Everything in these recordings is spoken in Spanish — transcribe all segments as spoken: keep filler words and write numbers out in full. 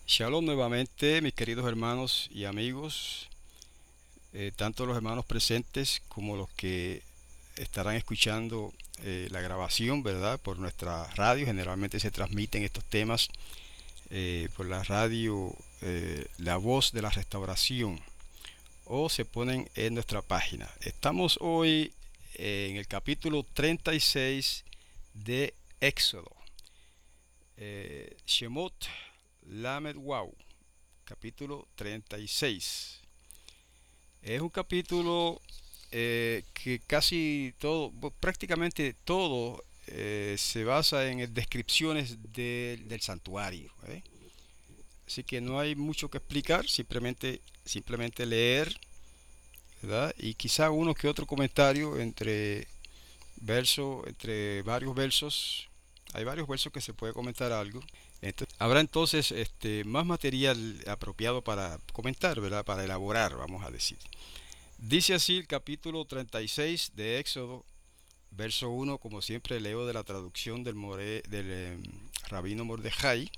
Shalom nuevamente, mis queridos hermanos y amigos, eh, tanto los hermanos presentes como los que estarán escuchando eh, la grabación, ¿verdad? Por nuestra radio. Generalmente se transmiten estos temas eh, por la radio eh, La Voz de la Restauración, o se ponen en nuestra página. Estamos hoy eh, en el capítulo treinta y seis de Éxodo. Eh, Shemot Lamed Wow, capítulo treinta y seis. Es un capítulo eh, que casi todo, prácticamente todo, eh, se basa en descripciones de- del santuario, ¿eh? Así que no hay mucho que explicar, simplemente, simplemente leer, ¿verdad? Y quizá uno que otro comentario entre verso, entre varios versos. Hay varios versos que se puede comentar algo. Entonces, habrá entonces este, más material apropiado para comentar, ¿verdad? Para elaborar, vamos a decir. Dice así el capítulo treinta y seis de Éxodo, verso uno, como siempre leo de la traducción del, more, del eh, rabino Mordejai.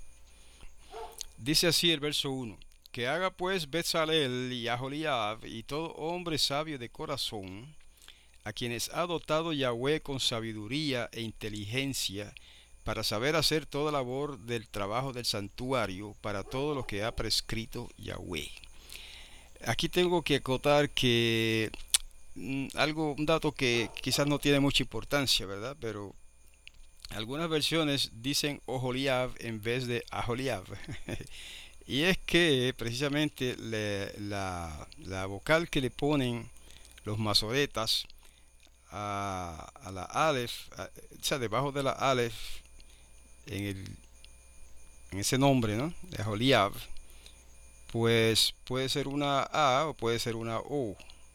Dice así el verso uno: que haga pues Bezalel y Aholiab y todo hombre sabio de corazón, a quienes ha dotado Yahweh con sabiduría e inteligencia, para saber hacer toda labor del trabajo del santuario, para todo lo que ha prescrito Yahweh. Aquí tengo que acotar que mm, algo, un dato que quizás no tiene mucha importancia, ¿verdad? Pero algunas versiones dicen Oholiab en vez de Aholiab. Y es que precisamente le- la, la vocal que le ponen los masoretas a, a la Aleph, a- o sea, debajo de la Aleph, en, el, en ese nombre, ¿no? De Aholiab, pues puede ser una A o puede ser una O,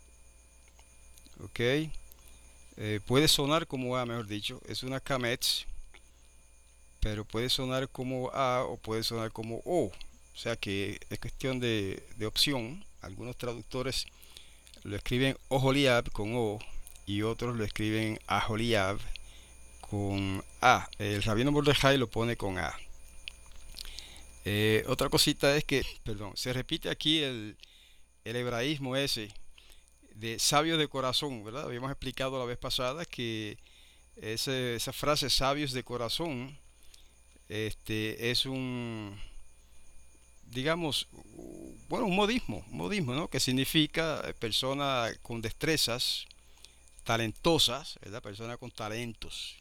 ¿ok? Eh, puede sonar como A, mejor dicho, es una Kametz, pero puede sonar como A o puede sonar como O. O sea que es cuestión de, de opción. Algunos traductores lo escriben Oholiab con O y otros lo escriben Aholiab con A. El rabino Mordejai lo pone con A. Eh, otra cosita es que, perdón, se repite aquí el, el hebraísmo ese de sabios de corazón, ¿verdad? Habíamos explicado la vez pasada que ese, esa frase sabios de corazón este, es un, digamos, bueno, un modismo, un modismo, ¿no? Que significa eh, persona con destrezas, talentosas, ¿verdad? Persona con talentos.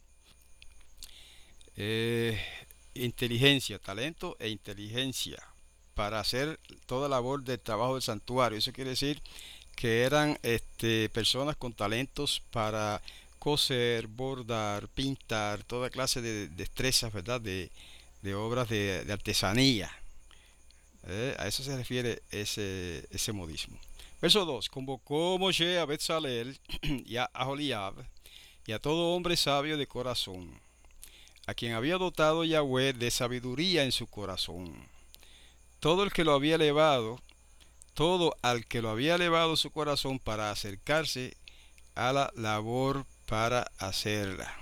Eh, Inteligencia, talento e inteligencia para hacer toda labor del trabajo del santuario. Eso quiere decir que eran este, personas con talentos para coser, bordar, pintar, toda clase de destrezas, ¿verdad? De, de obras de, de artesanía. ¿Eh? A eso se refiere ese, ese modismo. Verso dos: convocó Moshe a Betzalel y a Aholiab y a todo hombre sabio de corazón, a quien había dotado Yahweh de sabiduría en su corazón. Todo el que lo había elevado, todo al que lo había elevado su corazón para acercarse a la labor para hacerla.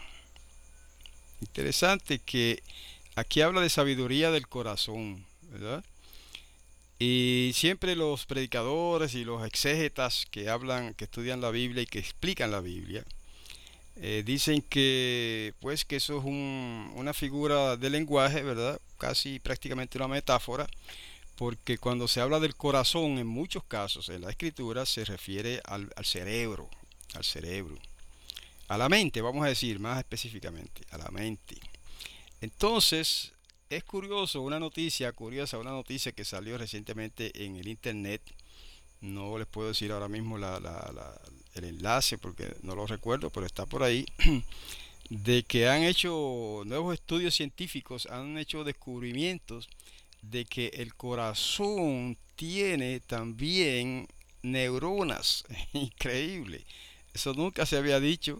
Interesante que aquí habla de sabiduría del corazón, ¿verdad? Y siempre los predicadores y los exégetas que hablan, que estudian la Biblia y que explican la Biblia, eh, dicen que pues que eso es un, una figura de lenguaje, ¿verdad? Casi prácticamente una metáfora, porque cuando se habla del corazón, en muchos casos en la escritura se refiere al, al cerebro, al cerebro, a la mente, vamos a decir más específicamente, a la mente. Entonces, es curioso, una noticia curiosa, una noticia que salió recientemente en el internet. No les puedo decir ahora mismo la, la, la, el enlace porque no lo recuerdo, pero está por ahí. De que han hecho nuevos estudios científicos, han hecho descubrimientos de que el corazón tiene también neuronas. Increíble. Eso nunca se había dicho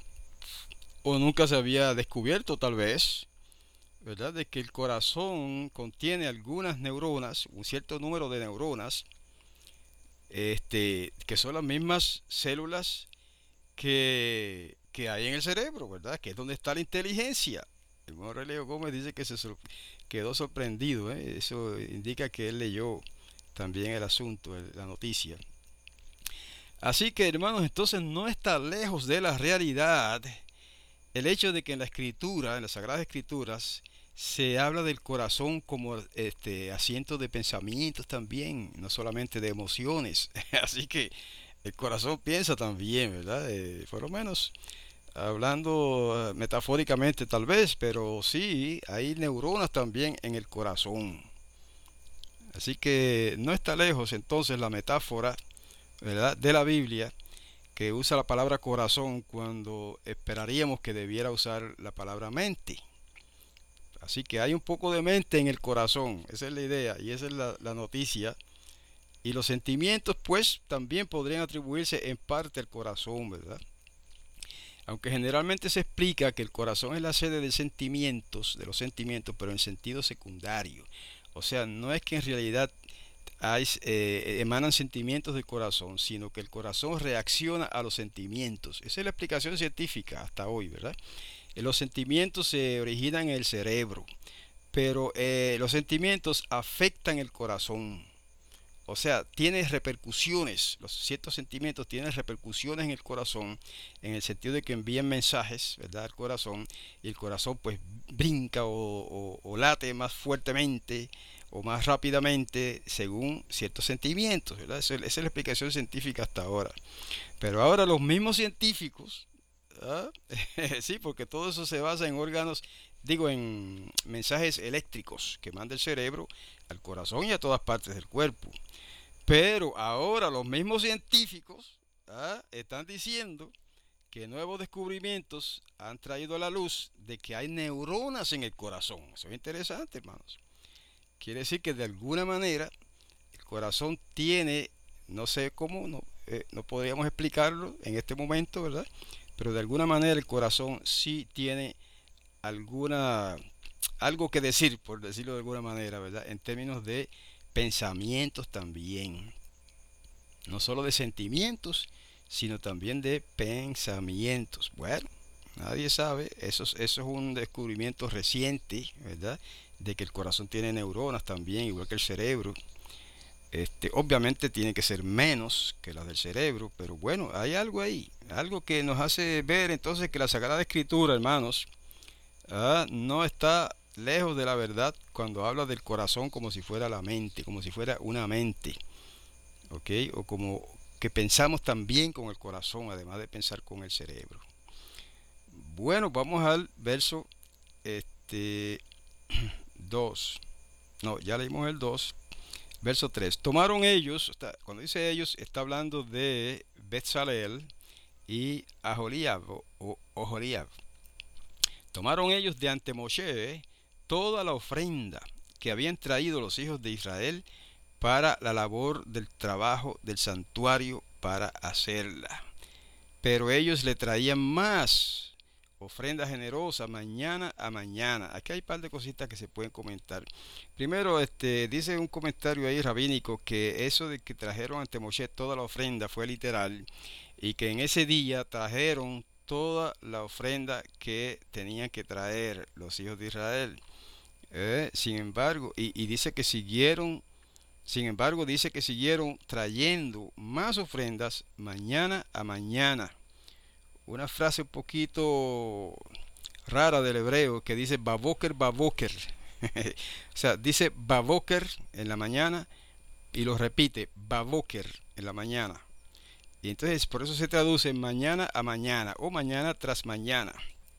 o nunca se había descubierto tal vez, ¿verdad? De que el corazón contiene algunas neuronas, un cierto número de neuronas, este, que son las mismas células que, que hay en el cerebro, ¿verdad? Que es donde está la inteligencia. El hermano Releo Gómez dice que se sor- quedó sorprendido, ¿eh? Eso indica que él leyó también el asunto, el- la noticia. Así que, hermanos, entonces no está lejos de la realidad el hecho de que en la escritura, en las Sagradas Escrituras, se habla del corazón como este asiento de pensamientos también, no solamente de emociones. Así que el corazón piensa también, ¿verdad? Eh, por lo menos hablando eh, metafóricamente tal vez, pero sí, hay neuronas también en el corazón. Así que no está lejos entonces la metáfora, ¿verdad?, de la Biblia, que usa la palabra corazón cuando esperaríamos que debiera usar la palabra mente. Así que hay un poco de mente en el corazón, esa es la idea y esa es la, la noticia. Y los sentimientos pues también podrían atribuirse en parte al corazón, ¿verdad? Aunque generalmente se explica que el corazón es la sede de sentimientos, de los sentimientos, pero en sentido secundario. O sea, no es que en realidad hay, eh, emanan sentimientos del corazón, sino que el corazón reacciona a los sentimientos. Esa es la explicación científica hasta hoy, ¿verdad? Eh, Los sentimientos se originan en el cerebro, pero eh, los sentimientos afectan el corazón. O sea, tiene repercusiones, los ciertos sentimientos tienen repercusiones en el corazón, en el sentido de que envían mensajes, ¿verdad?, al corazón, y el corazón pues brinca o, o, o late más fuertemente o más rápidamente según ciertos sentimientos, ¿verdad? Esa es, esa es la explicación científica hasta ahora. Pero ahora los mismos científicos, ¿ah? Sí, porque todo eso se basa en órganos, digo, en mensajes eléctricos que manda el cerebro al corazón y a todas partes del cuerpo. Pero ahora los mismos científicos, ¿ah?, están diciendo que nuevos descubrimientos han traído a la luz de que hay neuronas en el corazón. Eso es interesante, hermanos. Quiere decir que de alguna manera el corazón tiene, no sé cómo, no, eh, no podríamos explicarlo en este momento, ¿verdad? Pero de alguna manera el corazón sí tiene alguna, algo que decir, por decirlo de alguna manera, ¿verdad? En términos de pensamientos también. No solo de sentimientos, sino también de pensamientos. Bueno, nadie sabe, eso, es- eso es un descubrimiento reciente, ¿verdad? De que el corazón tiene neuronas también, igual que el cerebro. Este, obviamente tiene que ser menos que las del cerebro, pero bueno, hay algo ahí, algo que nos hace ver entonces que la Sagrada Escritura, hermanos, ah, no está lejos de la verdad cuando habla del corazón como si fuera la mente, como si fuera una mente. ¿Ok? O como que pensamos también con el corazón, además de pensar con el cerebro. Bueno, vamos al verso este, dos. No, ya leímos el dos. Verso tres. Tomaron ellos, está- cuando dice ellos, está hablando de Betzalel y Aholiab o, o Oholiab. Tomaron ellos de ante Moshe toda la ofrenda que habían traído los hijos de Israel para la labor del trabajo del santuario para hacerla. Pero ellos le traían más ofrenda generosa mañana a mañana. Aquí hay un par de cositas que se pueden comentar. Primero, este, dice un comentario ahí rabínico que eso de que trajeron ante Moshe toda la ofrenda fue literal y que en ese día trajeron toda la ofrenda que tenían que traer los hijos de Israel. Eh, sin embargo, y, y dice que siguieron sin embargo, dice que siguieron trayendo más ofrendas mañana a mañana. Una frase un poquito rara del hebreo que dice baboker baboker. O sea, dice baboker en la mañana y lo repite baboker en la mañana. Y entonces por eso se traduce mañana a mañana o mañana tras mañana.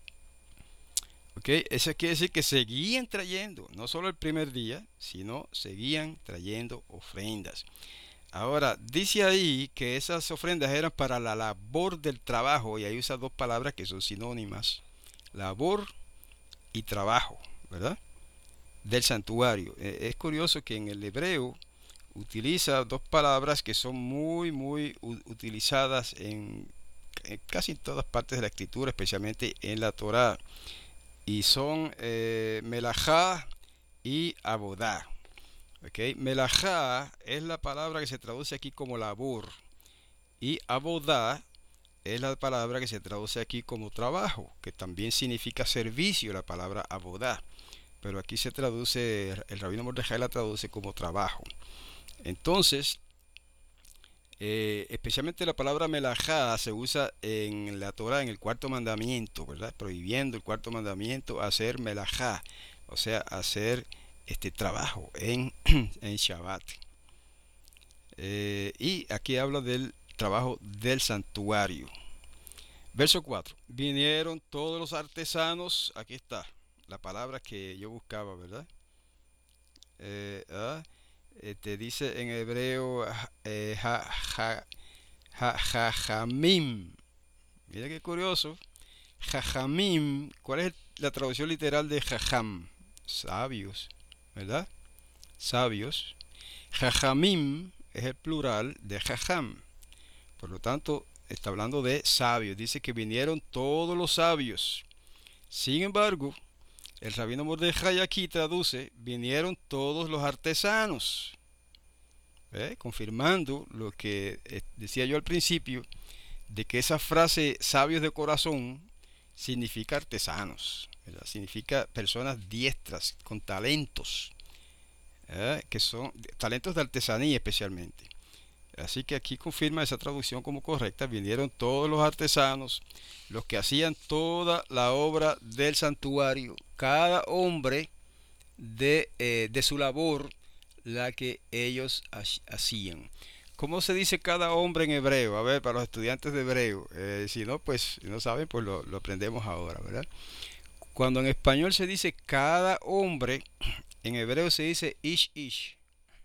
¿Ok? Eso quiere decir que seguían trayendo, no solo el primer día, sino seguían trayendo ofrendas. Ahora, dice ahí que esas ofrendas eran para la labor del trabajo, y ahí usa dos palabras que son sinónimas, labor y trabajo, ¿verdad? Del santuario. Eh, Es curioso que en el hebreo utiliza dos palabras que son muy, muy utilizadas en, en casi todas partes de la escritura, especialmente en la Torá, y son eh, melajá y abodá. ¿Okay? Melajá es la palabra que se traduce aquí como labor y abodá es la palabra que se traduce aquí como trabajo, que también significa servicio, la palabra abodá. Pero aquí se traduce, el rabino Mordejai la traduce como trabajo. Entonces, eh, especialmente la palabra melajá se usa en la Torah, en el cuarto mandamiento, ¿verdad? Prohibiendo el cuarto mandamiento hacer melajá, o sea, hacer este trabajo en, en Shabbat. Eh, y aquí habla del trabajo del santuario. Verso cuatro. Vinieron todos los artesanos, aquí está la palabra que yo buscaba, ¿verdad? Eh, ah, eh, te dice en hebreo eh, ja, ja, ja, jajamim. Mira qué curioso. Jajamim, ¿cuál es la traducción literal de jajam? Sabios, ¿verdad? Sabios. Jajamim es el plural de jajam. Por lo tanto, está hablando de sabios. Dice que vinieron todos los sabios. Sin embargo, el rabino Mordejai aquí traduce, vinieron todos los artesanos. ¿Eh? Confirmando lo que eh, decía yo al principio, de que esa frase sabios de corazón significa artesanos, ¿verdad? Significa personas diestras, con talentos, ¿eh? Que son talentos de artesanía especialmente. Así que aquí confirma esa traducción como correcta. Vinieron todos los artesanos, los que hacían toda la obra del santuario, cada hombre de, eh, de su labor, la que ellos hacían. ¿Cómo se dice cada hombre en hebreo? A ver, para los estudiantes de hebreo, eh, si no, pues si no saben, pues lo, lo aprendemos ahora, ¿verdad? Cuando en español se dice cada hombre, en hebreo se dice ish ish.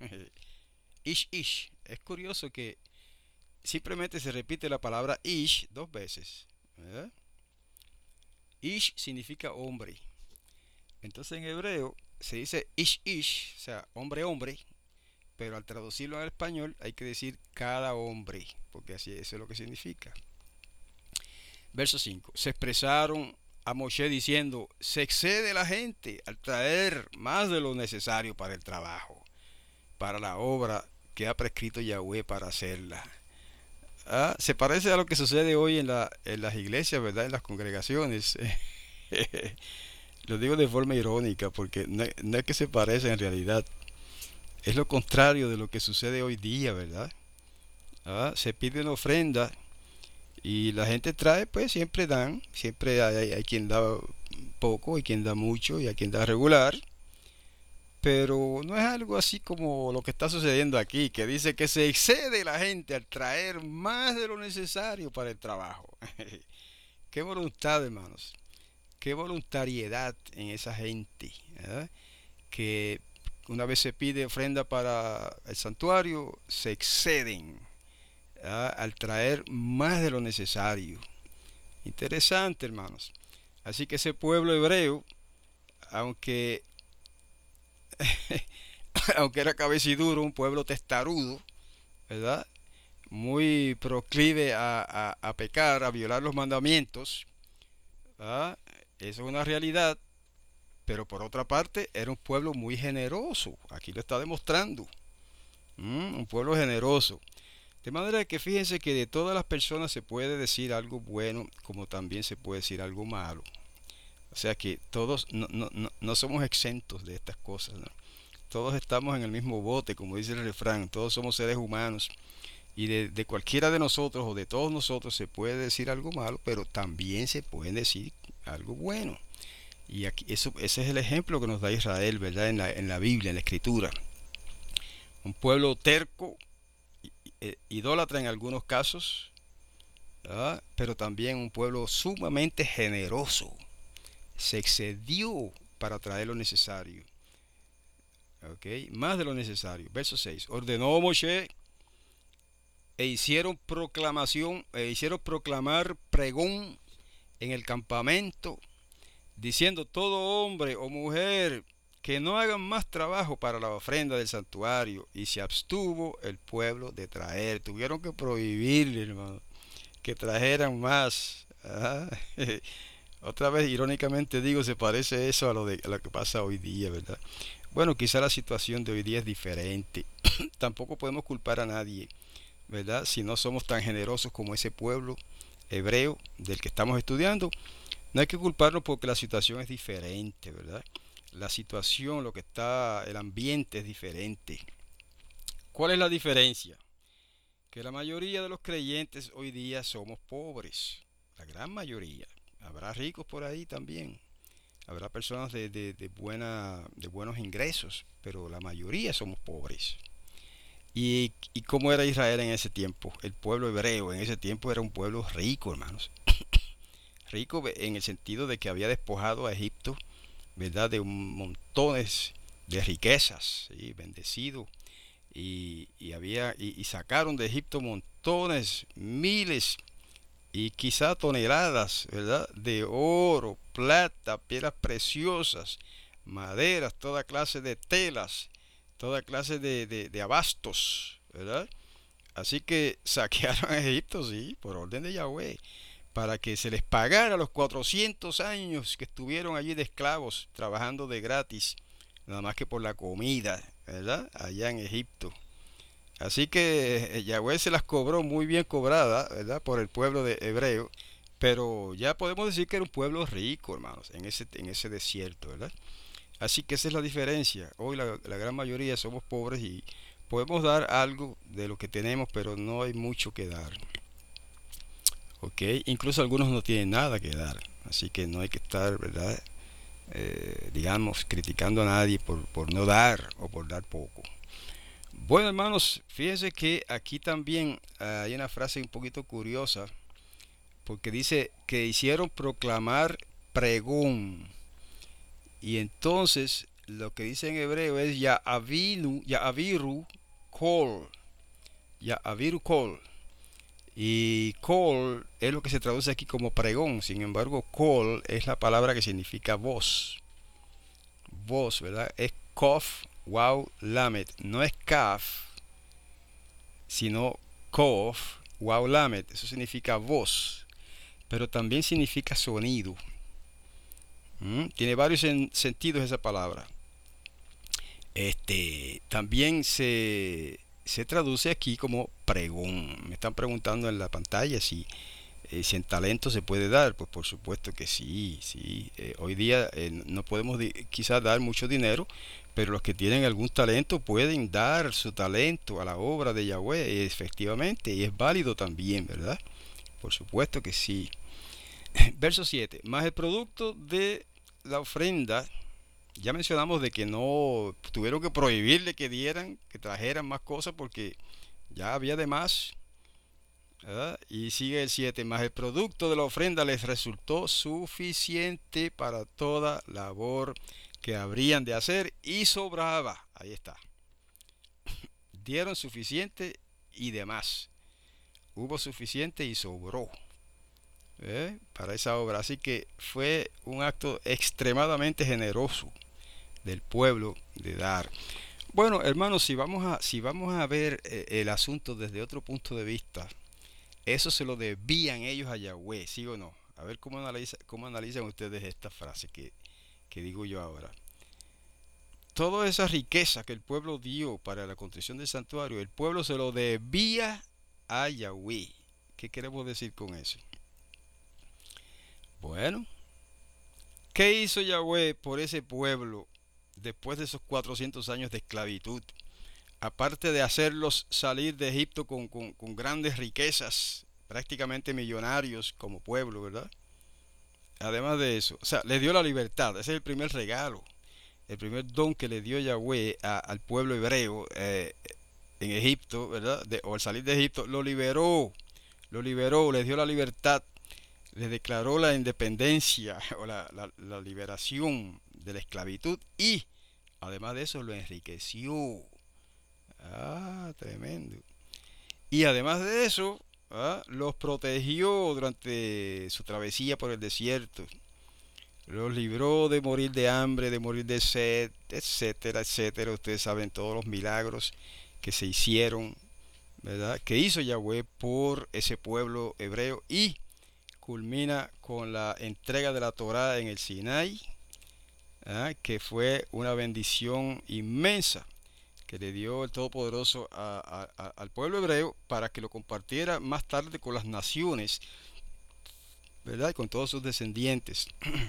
Ish ish. Es curioso que simplemente se repite la palabra ish dos veces, ¿verdad? Ish significa hombre. Entonces en hebreo se dice ish ish, o sea, hombre hombre, pero al traducirlo al español hay que decir cada hombre, porque así eso es lo que significa. Verso cinco. Se expresaron a Moshe diciendo, se excede la gente al traer más de lo necesario para el trabajo, para la obra que ha prescrito Yahweh para hacerla. Ah, se parece a lo que sucede hoy en, la, en las iglesias, ¿verdad? En las congregaciones. Lo digo de forma irónica porque no, no es que se parece en realidad. Es lo contrario de lo que sucede hoy día, ¿verdad? Ah, se pide una ofrenda y la gente trae, pues siempre dan. Siempre hay, hay quien da poco, hay quien da mucho y hay quien da regular. Pero no es algo así como lo que está sucediendo aquí, que dice que se excede la gente al traer más de lo necesario para el trabajo. Qué voluntad, hermanos. Qué voluntariedad en esa gente, ¿verdad? Que una vez se pide ofrenda para el santuario, se exceden, ¿verdad? Al traer más de lo necesario. Interesante, hermanos. Así que ese pueblo hebreo, aunque aunque era cabeciduro, un pueblo testarudo, ¿verdad? Muy proclive a, a, a pecar, a violar los mandamientos, ¿verdad? Eso es una realidad, pero por otra parte era un pueblo muy generoso, aquí lo está demostrando, ¿Mm? Un pueblo generoso. De manera que fíjense que de todas las personas se puede decir algo bueno, como también se puede decir algo malo. O sea que todos no, no, no, no somos exentos de estas cosas, ¿no? Todos estamos en el mismo bote, como dice el refrán, todos somos seres humanos y de, de cualquiera de nosotros o de todos nosotros se puede decir algo malo, pero también se puede decir algo bueno. Y aquí, eso, ese es el ejemplo que nos da Israel, ¿verdad? En la, en la Biblia, en la Escritura. Un pueblo terco, idólatra en algunos casos, ¿verdad? Pero también un pueblo sumamente generoso. Se excedió para traer lo necesario. Okay, más de lo necesario. Verso seis. Ordenó Moshe e hicieron proclamación, e hicieron proclamar pregón en el campamento, diciendo todo hombre o mujer que no hagan más trabajo para la ofrenda del santuario. Y se abstuvo el pueblo de traer. Tuvieron que prohibirle, hermano, que trajeran más. Ah, otra vez, irónicamente digo, se parece eso a lo, de, a lo que pasa hoy día, ¿verdad? Bueno, quizá la situación de hoy día es diferente. Tampoco podemos culpar a nadie, ¿verdad? Si no somos tan generosos como ese pueblo hebreo del que estamos estudiando, no hay que culparlo porque la situación es diferente, ¿verdad? La situación, lo que está, el ambiente es diferente. ¿Cuál es la diferencia? Que la mayoría de los creyentes hoy día somos pobres. La gran mayoría. Habrá ricos por ahí también. Habrá personas de, de, de, buena, de buenos ingresos, pero la mayoría somos pobres. ¿Y, ¿Y cómo era Israel en ese tiempo? El pueblo hebreo en ese tiempo era un pueblo rico, hermanos. Rico en el sentido de que había despojado a Egipto, ¿verdad? De un montones de riquezas, ¿sí? Bendecido. Y, y, había, y, y sacaron de Egipto montones, miles y quizá toneladas, ¿verdad? De oro, plata, piedras preciosas, maderas, toda clase de telas, toda clase de, de, de abastos, ¿verdad? Así que saquearon a Egipto, sí, por orden de Yahweh, para que se les pagara los cuatrocientos años que estuvieron allí de esclavos, trabajando de gratis, nada más que por la comida, ¿verdad? Allá en Egipto. Así que Yahweh se las cobró muy bien cobrada, ¿verdad? Por el pueblo de hebreo. Pero ya podemos decir que era un pueblo rico, hermanos, en ese, en ese desierto, ¿verdad? Así que esa es la diferencia. Hoy la, la gran mayoría somos pobres y podemos dar algo de lo que tenemos, pero no hay mucho que dar. ¿Ok? Incluso algunos no tienen nada que dar. Así que no hay que estar, ¿verdad? Eh, digamos, criticando a nadie por, por no dar o por dar poco. Bueno, hermanos, fíjense que aquí también uh, hay una frase un poquito curiosa, porque dice que hicieron proclamar pregón. Y entonces lo que dice en hebreo es Ya'avinu, Ya'aviru Kol. Ya'aviru Kol. Y Kol es lo que se traduce aquí como pregón. Sin embargo, Kol es la palabra que significa voz. Voz, ¿verdad? Es Kof, Waw, Lamed. No es Kaf, sino Kof, Waw, Lamed. Eso significa voz. Pero también significa sonido. ¿Mm? Tiene varios en, sentidos esa palabra. Este, también se, se traduce aquí como pregón. Me están preguntando en la pantalla si, eh, si en talento se puede dar. Pues por supuesto que sí, sí. Eh, hoy día eh, no podemos quizás dar mucho dinero, pero los que tienen algún talento pueden dar su talento a la obra de Yahweh, efectivamente, y es válido también, ¿verdad? Por supuesto que sí. Verso siete. Más el producto de la ofrenda, ya mencionamos de que no tuvieron que prohibirle que dieran, que trajeran más cosas porque ya había de más, ¿verdad? Y sigue el siete. Más el producto de la ofrenda les resultó suficiente para toda labor que habrían de hacer y sobraba. Ahí está. Dieron suficiente y demás. Hubo suficiente y sobró. ¿Eh? Para esa obra. Así que fue un acto extremadamente generoso del pueblo de dar. Bueno, hermanos, si vamos a, si vamos a ver eh, el asunto desde otro punto de vista, eso se lo debían ellos a Yahweh, ¿sí o no? A ver cómo, analiza, cómo analizan ustedes esta frase que, que digo yo ahora. Toda esa riqueza que el pueblo dio para la construcción del santuario, el pueblo se lo debía a Yahweh. ¿Qué queremos decir con eso? Bueno, ¿qué hizo Yahweh por ese pueblo después de esos cuatrocientos años de esclavitud? Aparte de hacerlos salir de Egipto con, con, con grandes riquezas, prácticamente millonarios como pueblo, ¿verdad? Además de eso, o sea, le dio la libertad. Ese es el primer regalo, el primer don que le dio Yahweh a, al pueblo hebreo eh, en Egipto, ¿verdad? De, o al salir de Egipto, lo liberó, lo liberó, les dio la libertad. Le declaró la independencia o la, la, la liberación de la esclavitud y además de eso lo enriqueció. Ah, tremendo. Y además de eso, ¿ah? Los protegió durante su travesía por el desierto. Los libró de morir de hambre, de morir de sed, etcétera, etcétera. Ustedes saben todos los milagros que se hicieron, ¿verdad? Que hizo Yahweh por ese pueblo hebreo y culmina con la entrega de la Torá en el Sinai, ¿eh? Que fue una bendición inmensa que le dio el Todopoderoso a, a, a, al pueblo hebreo para que lo compartiera más tarde con las naciones ¿verdad? Y con todos sus descendientes.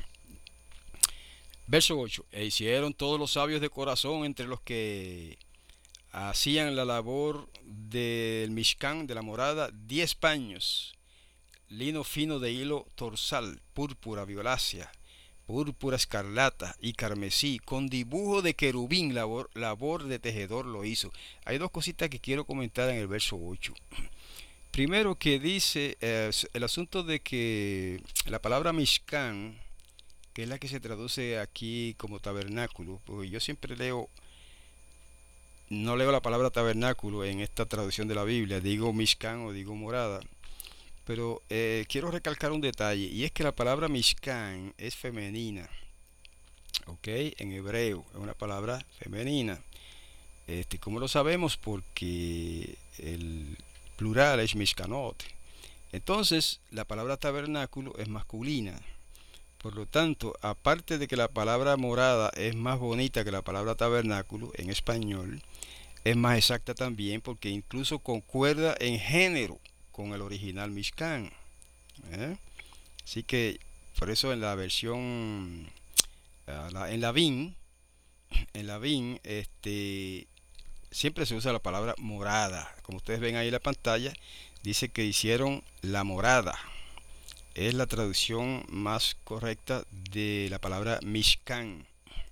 Verso ocho. E hicieron todos los sabios de corazón entre los que hacían la labor del Mishkan, de la morada, diez paños, lino fino de hilo torsal, púrpura violácea, púrpura escarlata y carmesí, con dibujo de querubín, labor, labor de tejedor lo hizo. Hay dos cositas que quiero comentar en el verso ocho. Primero, que dice eh, el asunto de que la palabra Mishkan, que es la que se traduce aquí como tabernáculo, porque yo siempre leo, no leo la palabra tabernáculo en esta traducción de la Biblia, digo Mishkan o digo morada, pero eh, quiero recalcar un detalle, y es que la palabra Mishkan es femenina, ¿ok? En hebreo es una palabra femenina. Este, ¿cómo lo sabemos? Porque el plural es Mishkanot. Entonces, la palabra tabernáculo es masculina. Por lo tanto, aparte de que la palabra morada es más bonita que la palabra tabernáculo en español, es más exacta también porque incluso concuerda en género con el original Mishkan. ¿eh? Así que por eso en la versión, en la V I N, en la V I N, este, siempre se usa la palabra morada. Como ustedes ven ahí en la pantalla, dice que hicieron la morada. Es la traducción más correcta de la palabra Mishkan.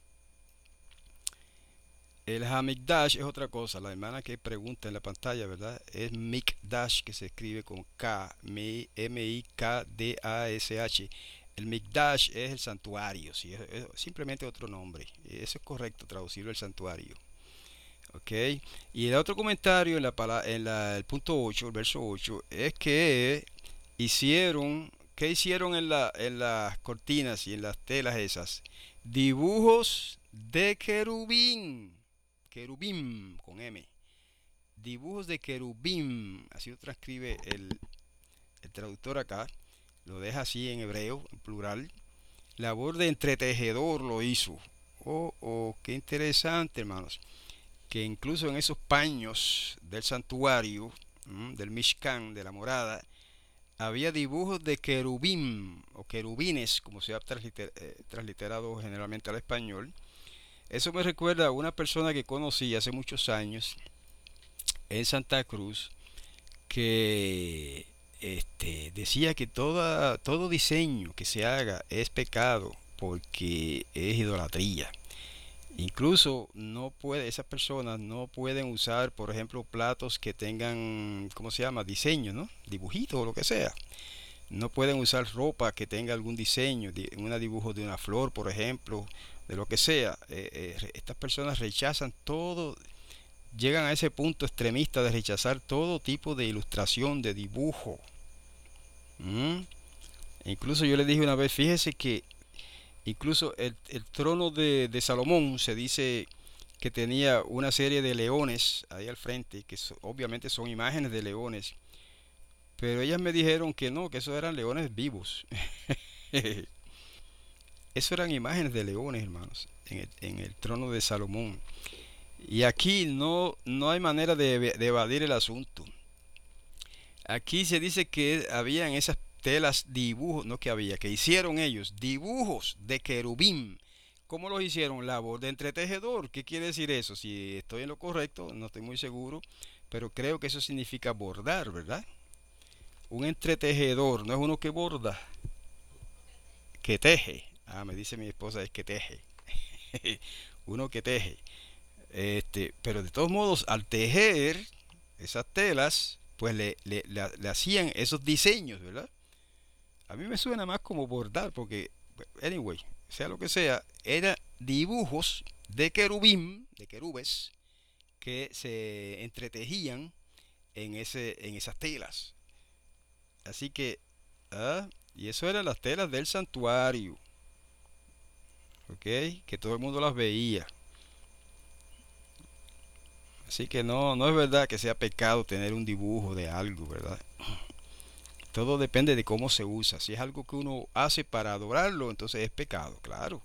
El Hamikdash es otra cosa. La hermana que pregunta en la pantalla, ¿verdad? Es Mikdash, que se escribe con K, M I K D A S H. El Mikdash es el santuario, ¿sí? es, es simplemente otro nombre. Eso es correcto, traducirlo el santuario. ¿Ok? Y el otro comentario en, la, en la, el punto ocho, el verso ocho, es que hicieron... ¿Qué hicieron en, la, en las cortinas y en las telas esas? Dibujos de querubín. Querubín con M. Dibujos de querubín. Así lo transcribe el, el traductor acá. Lo deja así en hebreo, en plural. Labor de entretejedor lo hizo. Oh, oh, qué interesante, hermanos. Que incluso en esos paños del santuario, mmm, del Mishkan, de la morada, había dibujos de querubín o querubines, como se ha transliter, eh, transliterado generalmente al español. Eso me recuerda a una persona que conocí hace muchos años en Santa Cruz, que este, decía que toda, todo diseño que se haga es pecado porque es idolatría. Incluso no puede, esas personas no pueden usar, por ejemplo, platos que tengan, ¿cómo se llama? Diseño, ¿no? Dibujitos o lo que sea. No pueden usar ropa que tenga algún diseño, un dibujo de una flor, por ejemplo, de lo que sea. Eh, eh, estas personas rechazan todo, llegan a ese punto extremista de rechazar todo tipo de ilustración, de dibujo. ¿Mm? Incluso yo le dije una vez, fíjese que incluso el, el trono de, de Salomón se dice que tenía una serie de leones ahí al frente, que so, obviamente son imágenes de leones. Pero ellas me dijeron que no, que esos eran leones vivos. Eso eran imágenes de leones, hermanos, en el, en el trono de Salomón. Y aquí no, no hay manera de, de evadir el asunto. Aquí se dice que habían esas telas dibujos, no que había, que hicieron ellos, dibujos de querubín. ¿Cómo los hicieron? Labor de entretejedor. ¿Qué quiere decir eso? Si estoy en lo correcto, no estoy muy seguro, pero creo que eso significa bordar, ¿verdad? Un entretejedor no es uno que borda, que teje. Ah, me dice mi esposa, es que teje. Uno que teje. Este, pero de todos modos, al tejer esas telas, pues le, le, le, le hacían esos diseños, ¿verdad? A mí me suena más como bordar, porque, anyway, sea lo que sea, eran dibujos de querubín, de querubes, que se entretejían en, ese, en esas telas. Así que, ah, y eso eran las telas del santuario, ¿ok? Que todo el mundo las veía. Así que no, no es verdad que sea pecado tener un dibujo de algo, ¿verdad? Todo depende de cómo se usa. Si es algo que uno hace para adorarlo, entonces es pecado, claro.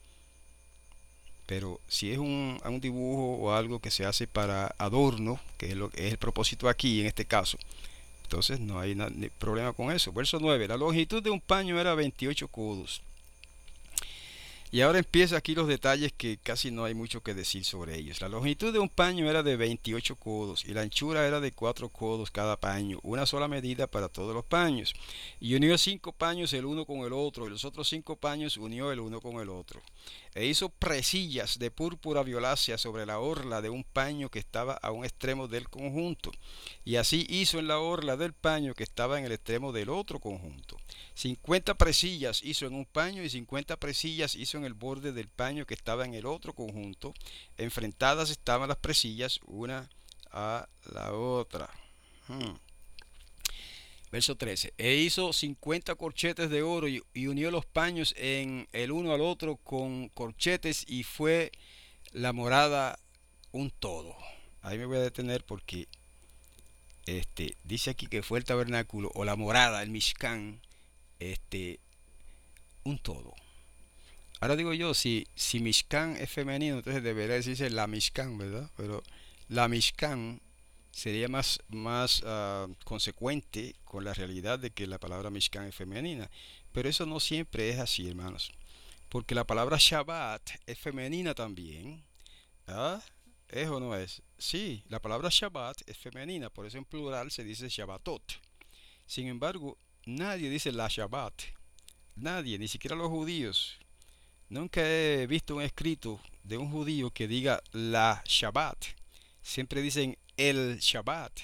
Pero si es un, un dibujo o algo que se hace para adorno, que es, lo, es el propósito aquí en este caso, Entonces no hay na- ni problema con eso. Verso nueve. La longitud de un paño era veintiocho codos. Y ahora empieza aquí los detalles que casi no hay mucho que decir sobre ellos. La longitud de un paño era de veintiocho codos y la anchura era de cuatro codos cada paño, una sola medida para todos los paños. Y unió cinco paños el uno con el otro y los otros cinco paños unió el uno con el otro. E hizo presillas de púrpura violácea sobre la orla de un paño que estaba a un extremo del conjunto. Y así hizo en la orla del paño que estaba en el extremo del otro conjunto. Cincuenta presillas hizo en un paño y cincuenta presillas hizo en el borde del paño que estaba en el otro conjunto. Enfrentadas estaban las presillas una a la otra. Hmm. Verso trece. E hizo cincuenta corchetes de oro y, y unió los paños en el uno al otro con corchetes y fue la morada un todo. Ahí me voy a detener porque este, dice aquí que fue el tabernáculo o la morada, el Mishkan, este, un todo. Ahora digo yo, si, si Mishkan es femenino, entonces debería decirse la Mishkan, ¿verdad? Pero la Mishkan sería más, más uh, consecuente con la realidad de que la palabra Mishkan es femenina. Pero eso no siempre es así, hermanos. Porque la palabra Shabbat es femenina también. ¿Ah? ¿Es o no es? Sí, la palabra Shabbat es femenina, por eso en plural se dice Shabbatot. Sin embargo, nadie dice la Shabbat. Nadie, ni siquiera los judíos. Nunca he visto un escrito de un judío que diga la Shabbat. Siempre dicen el Shabbat.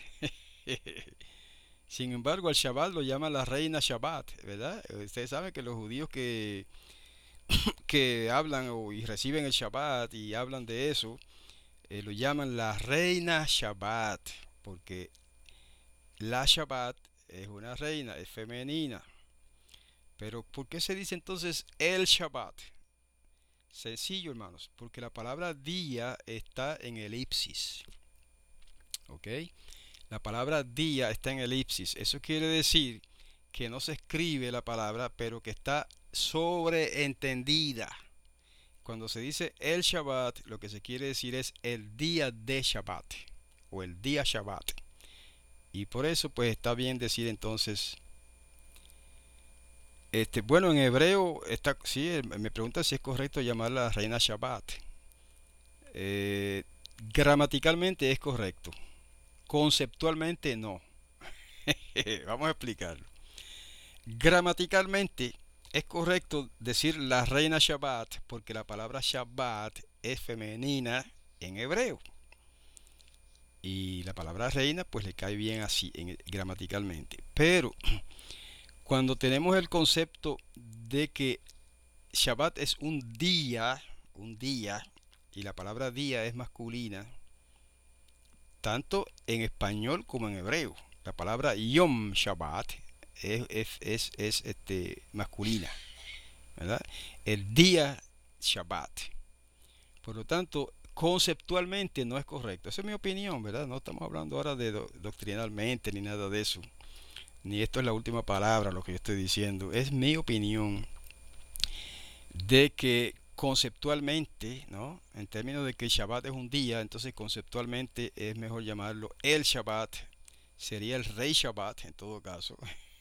Sin embargo, al Shabbat lo llama la reina Shabbat, ¿verdad? Ustedes saben que los judíos que, que hablan o, y reciben el Shabbat y hablan de eso, eh, lo llaman la reina Shabbat, porque la Shabbat es una reina, es femenina. Pero ¿por qué se dice entonces el Shabbat? Sencillo, hermanos, porque la palabra día está en elipsis. ¿Ok? La palabra día está en elipsis. Eso quiere decir que no se escribe la palabra, pero que está sobreentendida. Cuando se dice el Shabbat, lo que se quiere decir es el día de Shabbat o el día Shabbat. Y por eso pues está bien decir entonces, este, bueno, en hebreo está, sí, me pregunta si es correcto llamarla reina Shabbat. Eh, gramaticalmente es correcto, conceptualmente no. Vamos a explicarlo. Gramaticalmente es correcto decir la reina Shabbat porque la palabra Shabbat es femenina en hebreo. Y la palabra reina pues le cae bien así en, gramaticalmente. Pero cuando tenemos el concepto de que Shabbat es un día, un día, y la palabra día es masculina, tanto en español como en hebreo. La palabra Yom Shabbat es, es, es, es este, masculina, ¿verdad? El día Shabbat. Por lo tanto, conceptualmente no es correcto. Esa es mi opinión, ¿verdad? No estamos hablando ahora de do doctrinalmente ni nada de eso. Ni esto es la última palabra, lo que yo estoy diciendo. Es mi opinión de que conceptualmente, ¿no? En términos de que el Shabbat es un día, entonces conceptualmente es mejor llamarlo el Shabbat. Sería el rey Shabbat en todo caso.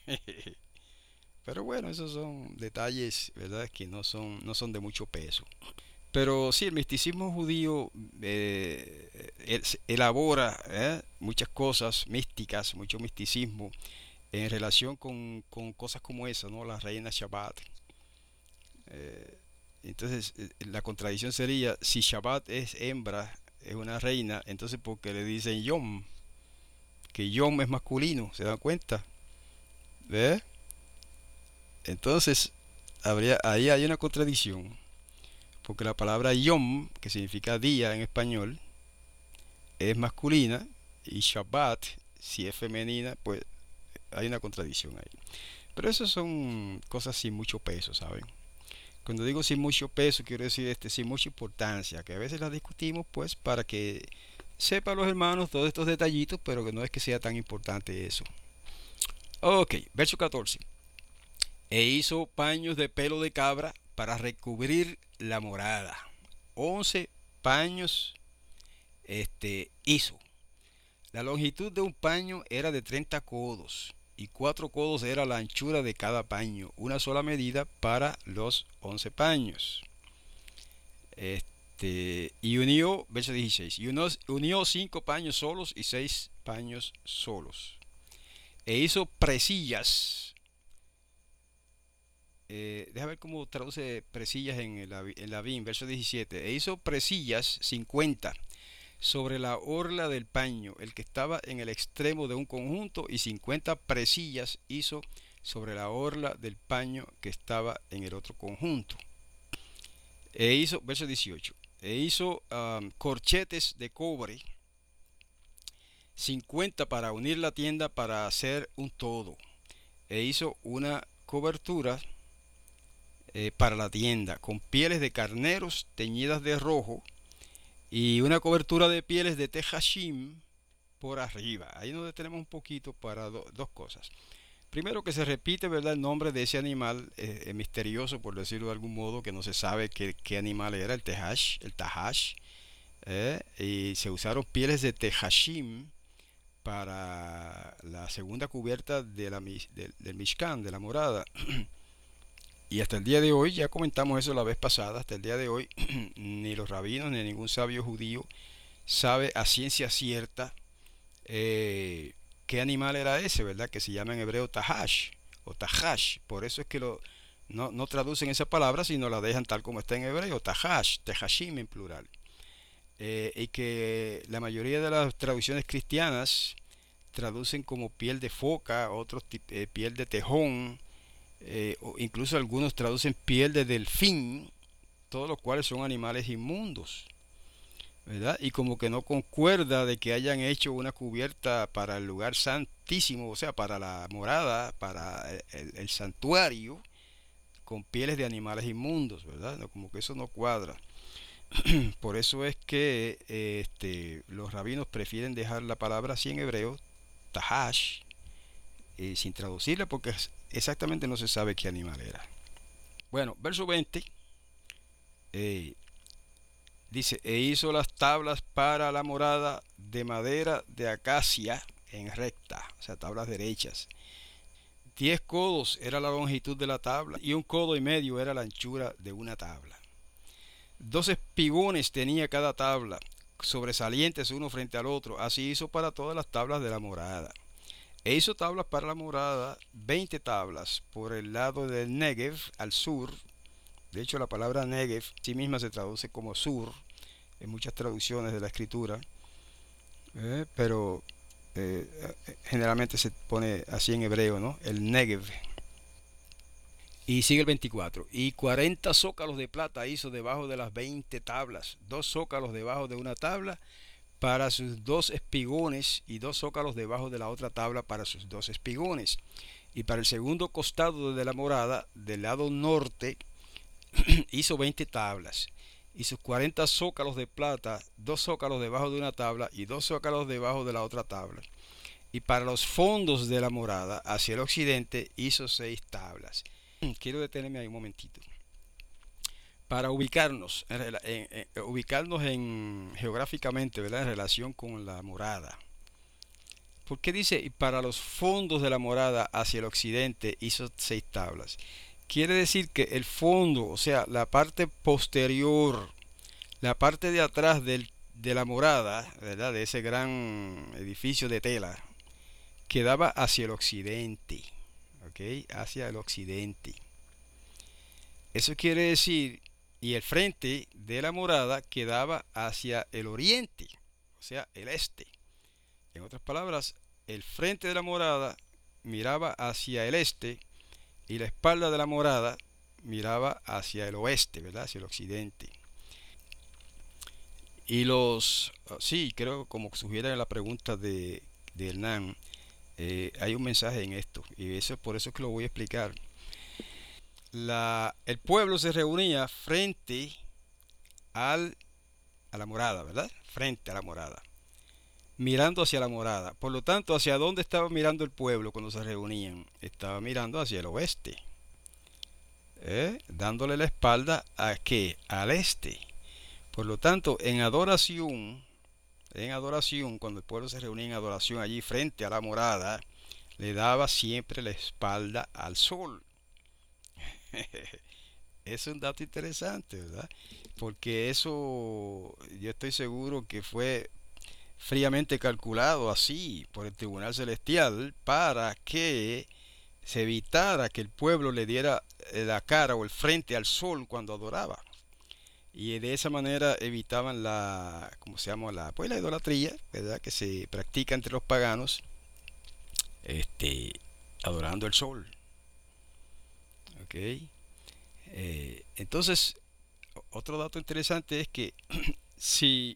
Pero bueno, esos son detalles, ¿verdad? Que no son, no son de mucho peso. Pero sí, el misticismo judío eh, elabora eh, muchas cosas místicas, mucho misticismo en relación con, con cosas como esa, ¿no? La reina Shabbat. Eh, entonces, eh, la contradicción sería, si Shabbat es hembra, es una reina, entonces ¿por qué le dicen Yom? Que Yom es masculino, ¿se dan cuenta? ¿Ve? Entonces, habría, ahí hay una contradicción. Porque la palabra Yom, que significa día en español, es masculina, y Shabbat, si es femenina, pues hay una contradicción ahí. Pero eso son cosas sin mucho peso, ¿saben? Cuando digo sin mucho peso, quiero decir este, sin mucha importancia, que a veces las discutimos pues para que sepan los hermanos todos estos detallitos, pero que no es que sea tan importante eso. Ok, verso catorce. E hizo paños de pelo de cabra para recubrir la morada. Once paños este, hizo. La longitud de un paño era de treinta codos y cuatro codos era la anchura de cada paño, una sola medida para los once paños. Este, y unió, verso dieciséis, y unió, unió cinco paños solos y seis paños solos. E hizo presillas. Eh, deja ver cómo traduce presillas en el, en la B I M, verso diecisiete. E hizo presillas cincuenta sobre la orla del paño, el que estaba en el extremo de un conjunto, y cincuenta presillas hizo sobre la orla del paño que estaba en el otro conjunto. E hizo, verso dieciocho, e hizo um, corchetes de cobre, cincuenta para unir la tienda para hacer un todo. E hizo una cobertura eh, para la tienda con pieles de carneros teñidas de rojo y una cobertura de pieles de tejashim por arriba. Ahí nos detenemos un poquito para do, dos cosas. Primero, que se repite, ¿verdad?, el nombre de ese animal eh, eh, misterioso, por decirlo de algún modo, que no se sabe qué, qué animal era, el tejash, el tahash. Eh, y se usaron pieles de tejashim para la segunda cubierta de la, de, del Mishkan, de la morada. Y hasta el día de hoy, ya comentamos eso la vez pasada, hasta el día de hoy ni los rabinos ni ningún sabio judío sabe a ciencia cierta eh, qué animal era ese, ¿verdad? Que se llama en hebreo tahash o tahash. Por eso es que lo, no, no traducen esa palabra, sino la dejan tal como está en hebreo, tahash, tejashim en plural. Eh, y que la mayoría de las traducciones cristianas traducen como piel de foca, otros eh, piel de tejón, eh, o incluso algunos traducen piel de delfín, todos los cuales son animales inmundos, ¿verdad? Y como que no concuerda de que hayan hecho una cubierta para el lugar santísimo, o sea, para la morada, para el, el, el santuario, con pieles de animales inmundos, ¿verdad? No, como que eso no cuadra. Por eso es que eh, este, los rabinos prefieren dejar la palabra así en hebreo, tahash, eh, sin traducirla, porque exactamente no se sabe qué animal era. Bueno, verso veinte. Eh, dice, e hizo las tablas para la morada de madera de acacia en recta, o sea, tablas derechas. Diez codos era la longitud de la tabla y un codo y medio era la anchura de una tabla. Dos espigones tenía cada tabla, sobresalientes uno frente al otro. Así hizo para todas las tablas de la morada. E hizo tablas para la morada, veinte tablas por el lado del Negev al sur. De hecho, la palabra Negev sí misma se traduce como sur en muchas traducciones de la escritura, eh, pero eh, generalmente se pone así en hebreo, ¿no? El Negev. Y sigue el veinticuatro. Y cuarenta zócalos de plata hizo debajo de las veinte tablas, dos zócalos debajo de una tabla para sus dos espigones y dos zócalos debajo de la otra tabla para sus dos espigones. Y para el segundo costado de la morada, del lado norte, hizo veinte tablas y sus cuarenta zócalos de plata, dos zócalos debajo de una tabla y dos zócalos debajo de la otra tabla. Y para los fondos de la morada, hacia el occidente, hizo seis tablas. Quiero detenerme ahí un momentito para ubicarnos, en, en, en, ubicarnos en, geográficamente, ¿verdad?, en relación con la morada. ¿Por qué dice, y para los fondos de la morada hacia el occidente hizo seis tablas? Quiere decir que el fondo, o sea, la parte posterior, la parte de atrás del, de la morada, ¿verdad?, de ese gran edificio de tela, quedaba hacia el occidente, ¿ok? Hacia el occidente. Eso quiere decir, y el frente de la morada quedaba hacia el oriente, o sea, el este. En otras palabras, el frente de la morada miraba hacia el este y la espalda de la morada miraba hacia el oeste, ¿verdad?, hacia el occidente. Y los, sí, creo como sugiere la pregunta de, de Hernán, eh, hay un mensaje en esto, y eso es por eso que lo voy a explicar. La, el pueblo se reunía frente al, a la morada, ¿verdad? Frente a la morada, mirando hacia la morada. Por lo tanto, ¿hacia dónde estaba mirando el pueblo cuando se reunían? Estaba mirando hacia el oeste, ¿eh? Dándole la espalda ¿a qué? Al este. Por lo tanto, en adoración, en adoración, cuando el pueblo se reunía en adoración allí frente a la morada, le daba siempre la espalda al sol. Es un dato interesante, ¿verdad? Porque eso yo estoy seguro que fue fríamente calculado así por el Tribunal Celestial para que se evitara que el pueblo le diera la cara o el frente al sol cuando adoraba. Y de esa manera evitaban la, ¿cómo se llama? La, pues la idolatría, ¿verdad? Que se practica entre los paganos, este, adorando el sol. ¿Ok? Eh, entonces, otro dato interesante es que si,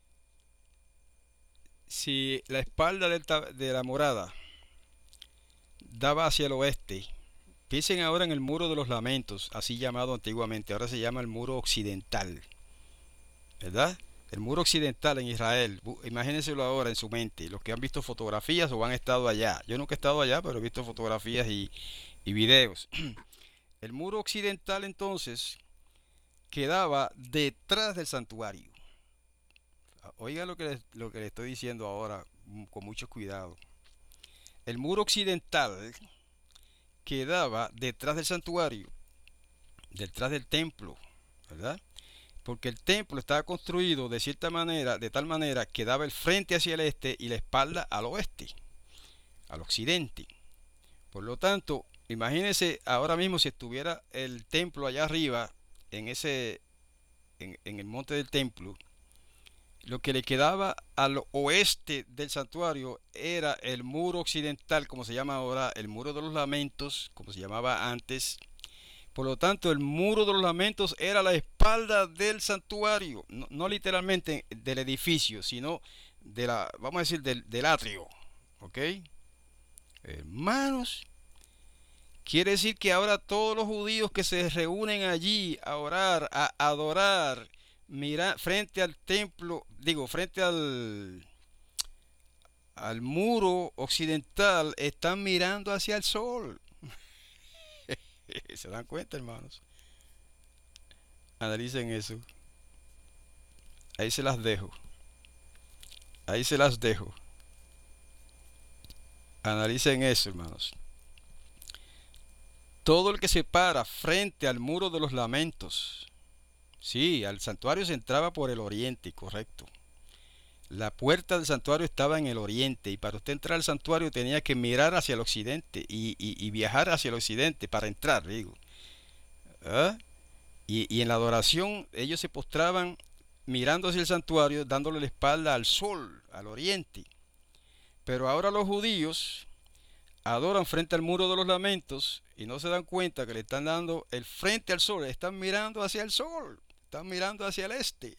si la espalda del de la morada daba hacia el oeste, piensen ahora en el muro de los lamentos, así llamado antiguamente, ahora se llama el muro occidental, ¿verdad? El muro occidental en Israel, imagínenselo ahora en su mente, los que han visto fotografías o han estado allá. Yo nunca he estado allá, pero he visto fotografías y, y videos. El muro occidental entonces quedaba detrás del santuario. Oiga lo que, le, lo que le estoy diciendo ahora con mucho cuidado. El muro occidental quedaba detrás del santuario, detrás del templo, ¿verdad? Porque el templo estaba construido de cierta manera, de tal manera que daba el frente hacia el este y la espalda al oeste, al occidente. Por lo tanto, imagínense ahora mismo si estuviera el templo allá arriba, en ese, en, en el monte del templo, lo que le quedaba al oeste del santuario era el muro occidental, como se llama ahora, el muro de los lamentos, como se llamaba antes. Por lo tanto, el muro de los lamentos era la espalda del santuario, no, no literalmente del edificio, sino de la, vamos a decir, del, del atrio. ¿Ok? Hermanos, quiere decir que ahora todos los judíos que se reúnen allí a orar, a adorar, mira, frente al templo, digo, frente al, al muro occidental, están mirando hacia el sol. ¿Se dan cuenta, hermanos? Analicen eso. Ahí se las dejo. Ahí se las dejo. Analicen eso, hermanos. Todo el que se para frente al muro de los lamentos. Sí, al santuario se entraba por el oriente, correcto. La puerta del santuario estaba en el oriente y para usted entrar al santuario tenía que mirar hacia el occidente y, y, y viajar hacia el occidente para entrar, digo. ¿Ah? Y, y en la adoración ellos se postraban mirando hacia el santuario, dándole la espalda al sol, al oriente. Pero ahora los judíos adoran frente al muro de los lamentos y no se dan cuenta que le están dando el frente al sol, están mirando hacia el sol, están mirando hacia el este.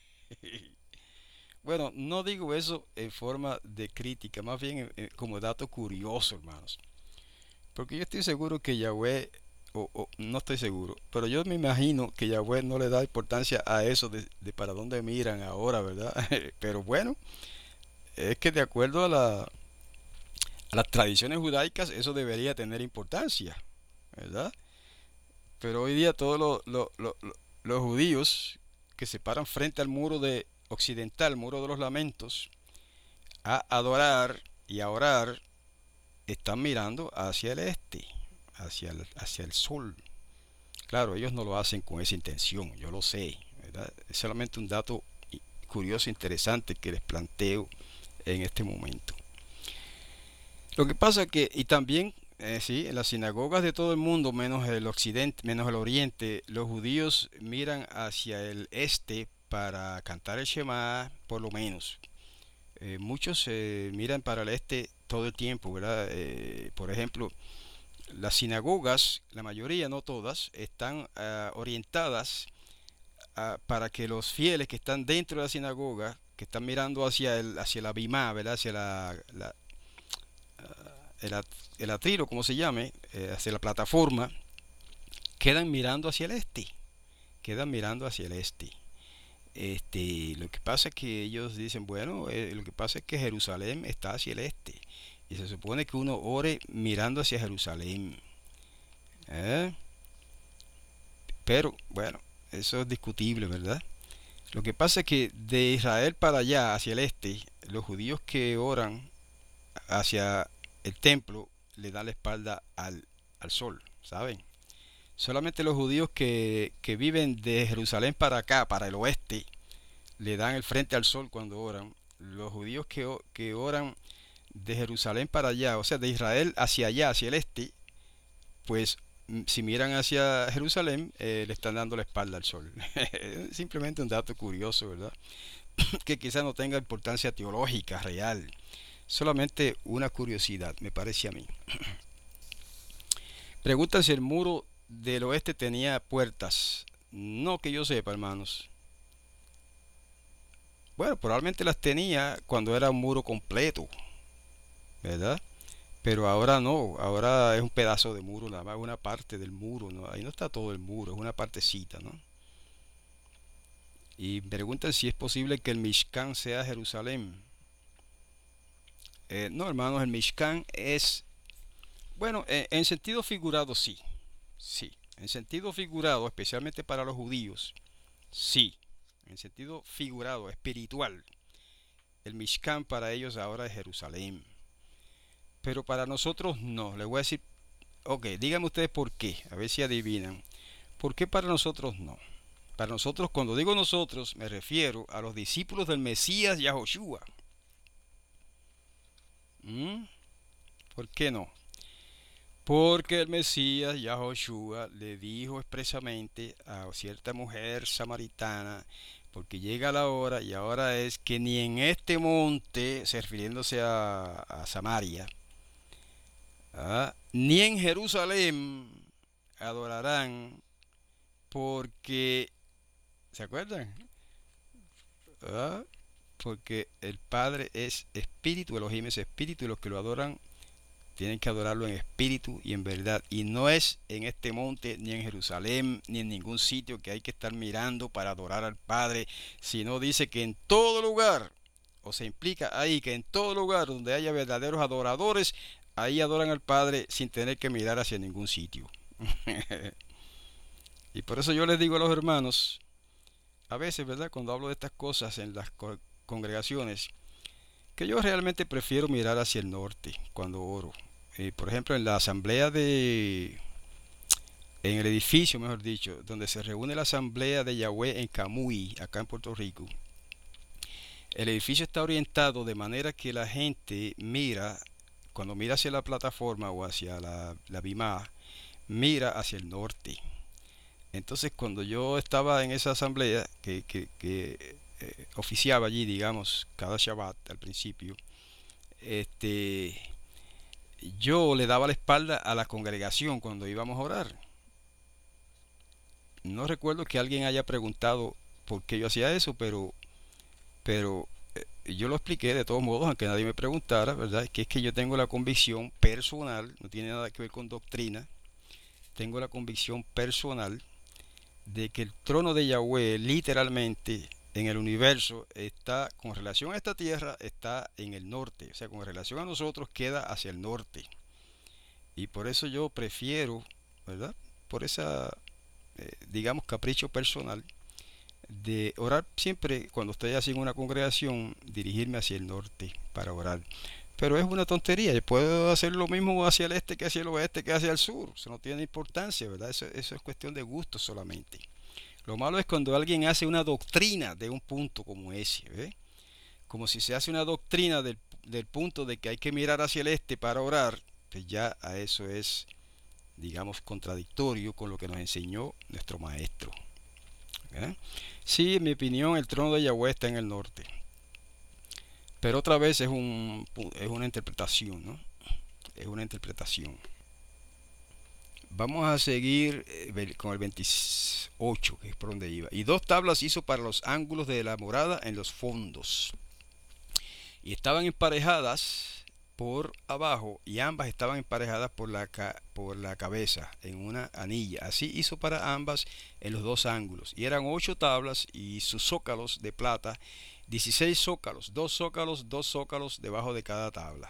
Bueno, no digo eso en forma de crítica, más bien eh, como dato curioso, hermanos. Porque yo estoy seguro que Yahweh, o, o, no estoy seguro, pero yo me imagino que Yahweh no le da importancia a eso de, de para dónde miran ahora, ¿verdad? Pero bueno, es que de acuerdo a, la, a las tradiciones judaicas, eso debería tener importancia, ¿verdad? Pero hoy día todos lo, lo, lo, los judíos que se paran frente al muro de occidental, muro de los lamentos, a adorar y a orar, están mirando hacia el este, hacia el, hacia el sol. Claro, ellos no lo hacen con esa intención, yo lo sé, ¿verdad? Es solamente un dato curioso, interesante que les planteo en este momento. Lo que pasa que, y también, eh, sí, en las sinagogas de todo el mundo, menos el occidente, menos el oriente, los judíos miran hacia el este para cantar el Shema, por lo menos. Eh, muchos eh, miran para el este todo el tiempo, ¿verdad? Eh, por ejemplo, las sinagogas, la mayoría, no todas, están uh, orientadas uh, para que los fieles que están dentro de la sinagoga, que están mirando hacia el, hacia la bimá, ¿verdad? Hacia la, la uh, el, el atrilo, como se llame, eh, hacia la plataforma, quedan mirando hacia el este, quedan mirando hacia el este. Este, lo que pasa es que ellos dicen, bueno, eh, lo que pasa es que Jerusalén está hacia el este y se supone que uno ore mirando hacia Jerusalén. ¿Eh? Pero bueno, eso es discutible, ¿verdad? Lo que pasa es que de Israel para allá, hacia el este, los judíos que oran hacia el templo le dan la espalda al, al sol, ¿saben? Solamente los judíos que, que viven de Jerusalén para acá, para el oeste, le dan el frente al sol cuando oran. Los judíos que, que oran de Jerusalén para allá, o sea, de Israel hacia allá, hacia el este, pues si miran hacia Jerusalén, eh, le están dando la espalda al sol. Simplemente un dato curioso, ¿verdad? Que quizás no tenga importancia teológica real. Solamente una curiosidad, me parece a mí. Preguntan si el muro del oeste tenía puertas. No que yo sepa, hermanos. Bueno, probablemente las tenía cuando era un muro completo, ¿verdad? Pero ahora no, ahora es un pedazo de muro, nada más una parte del muro, ¿no? Ahí no está todo el muro, es una partecita, ¿no? Y preguntan si es posible que el Mishkan sea Jerusalén. Eh, no, hermanos, el Mishkan es, bueno, en, en sentido figurado sí, sí, en sentido figurado, especialmente para los judíos, sí, en sentido figurado, espiritual, el Mishkan para ellos ahora es Jerusalén, pero para nosotros no. Les voy a decir, ok, díganme ustedes por qué, a ver si adivinan. ¿Por qué para nosotros no? Para nosotros, cuando digo nosotros, me refiero a los discípulos del Mesías Yahoshua. ¿Mm? ¿Por qué no? Porque el Mesías Yahoshua le dijo expresamente a cierta mujer samaritana, porque llega la hora y ahora es que ni en este monte, se refiriéndose a, a Samaria, ¿ah? Ni en Jerusalén adorarán, porque, ¿se acuerdan? ¿Ah? Porque el Padre es espíritu, Elohim es espíritu, y los que lo adoran tienen que adorarlo en espíritu y en verdad. Y no es en este monte, ni en Jerusalén, ni en ningún sitio que hay que estar mirando para adorar al Padre, sino dice que en todo lugar, o se implica ahí que en todo lugar donde haya verdaderos adoradores, ahí adoran al Padre sin tener que mirar hacia ningún sitio. Y por eso yo les digo a los hermanos, a veces, ¿verdad? Cuando hablo de estas cosas en las congregaciones, que yo realmente prefiero mirar hacia el norte cuando oro. Eh, por ejemplo, en la asamblea de, en el edificio, mejor dicho, donde se reúne la asamblea de Yahweh en Camuy, acá en Puerto Rico. El edificio está orientado de manera que la gente mira, cuando mira hacia la plataforma o hacia la, la bimá, mira hacia el norte. Entonces, cuando yo estaba en esa asamblea que, que, que eh, oficiaba allí, digamos, cada Shabbat al principio, este, yo le daba la espalda a la congregación cuando íbamos a orar. No recuerdo que alguien haya preguntado por qué yo hacía eso, pero, pero eh, yo lo expliqué de todos modos, aunque nadie me preguntara, ¿verdad? Que es que yo tengo la convicción personal, no tiene nada que ver con doctrina, tengo la convicción personal de que el trono de Yahweh literalmente en el universo está, con relación a esta tierra, está en el norte, o sea, con relación a nosotros queda hacia el norte. Y por eso yo prefiero, ¿verdad? Por esa, eh, digamos, capricho personal de orar siempre cuando estoy así en una congregación, dirigirme hacia el norte para orar. Pero es una tontería, yo puedo hacer lo mismo hacia el este que hacia el oeste que hacia el sur, eso no tiene importancia, ¿verdad? Eso, eso es cuestión de gusto solamente. Lo malo es cuando alguien hace una doctrina de un punto como ese, ¿ve? Como si se hace una doctrina del, del punto de que hay que mirar hacia el este para orar, pues ya a eso es, digamos, contradictorio con lo que nos enseñó nuestro maestro. ¿Eh? Sí, en mi opinión, el trono de Yahweh está en el norte. Pero otra vez es, un, es una interpretación, ¿no? Es una interpretación. Vamos a seguir eh, con el veintiocho, que es por donde iba. Y dos tablas hizo para los ángulos de la morada en los fondos. Y estaban emparejadas por abajo y ambas estaban emparejadas por la, por la cabeza en una anilla. Así hizo para ambas en los dos ángulos. Y eran ocho tablas y sus zócalos de plata, dieciséis zócalos, dos zócalos, dos zócalos debajo de cada tabla.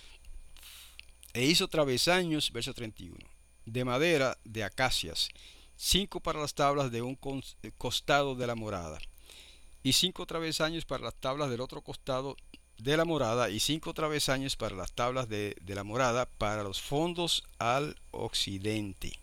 E hizo travesaños, verso treinta y uno, de madera de acacias, cinco para las tablas de un costado de la morada. y cinco travesaños para las tablas del otro costado de la morada, y cinco travesaños para las tablas de, de la morada para los fondos al occidente,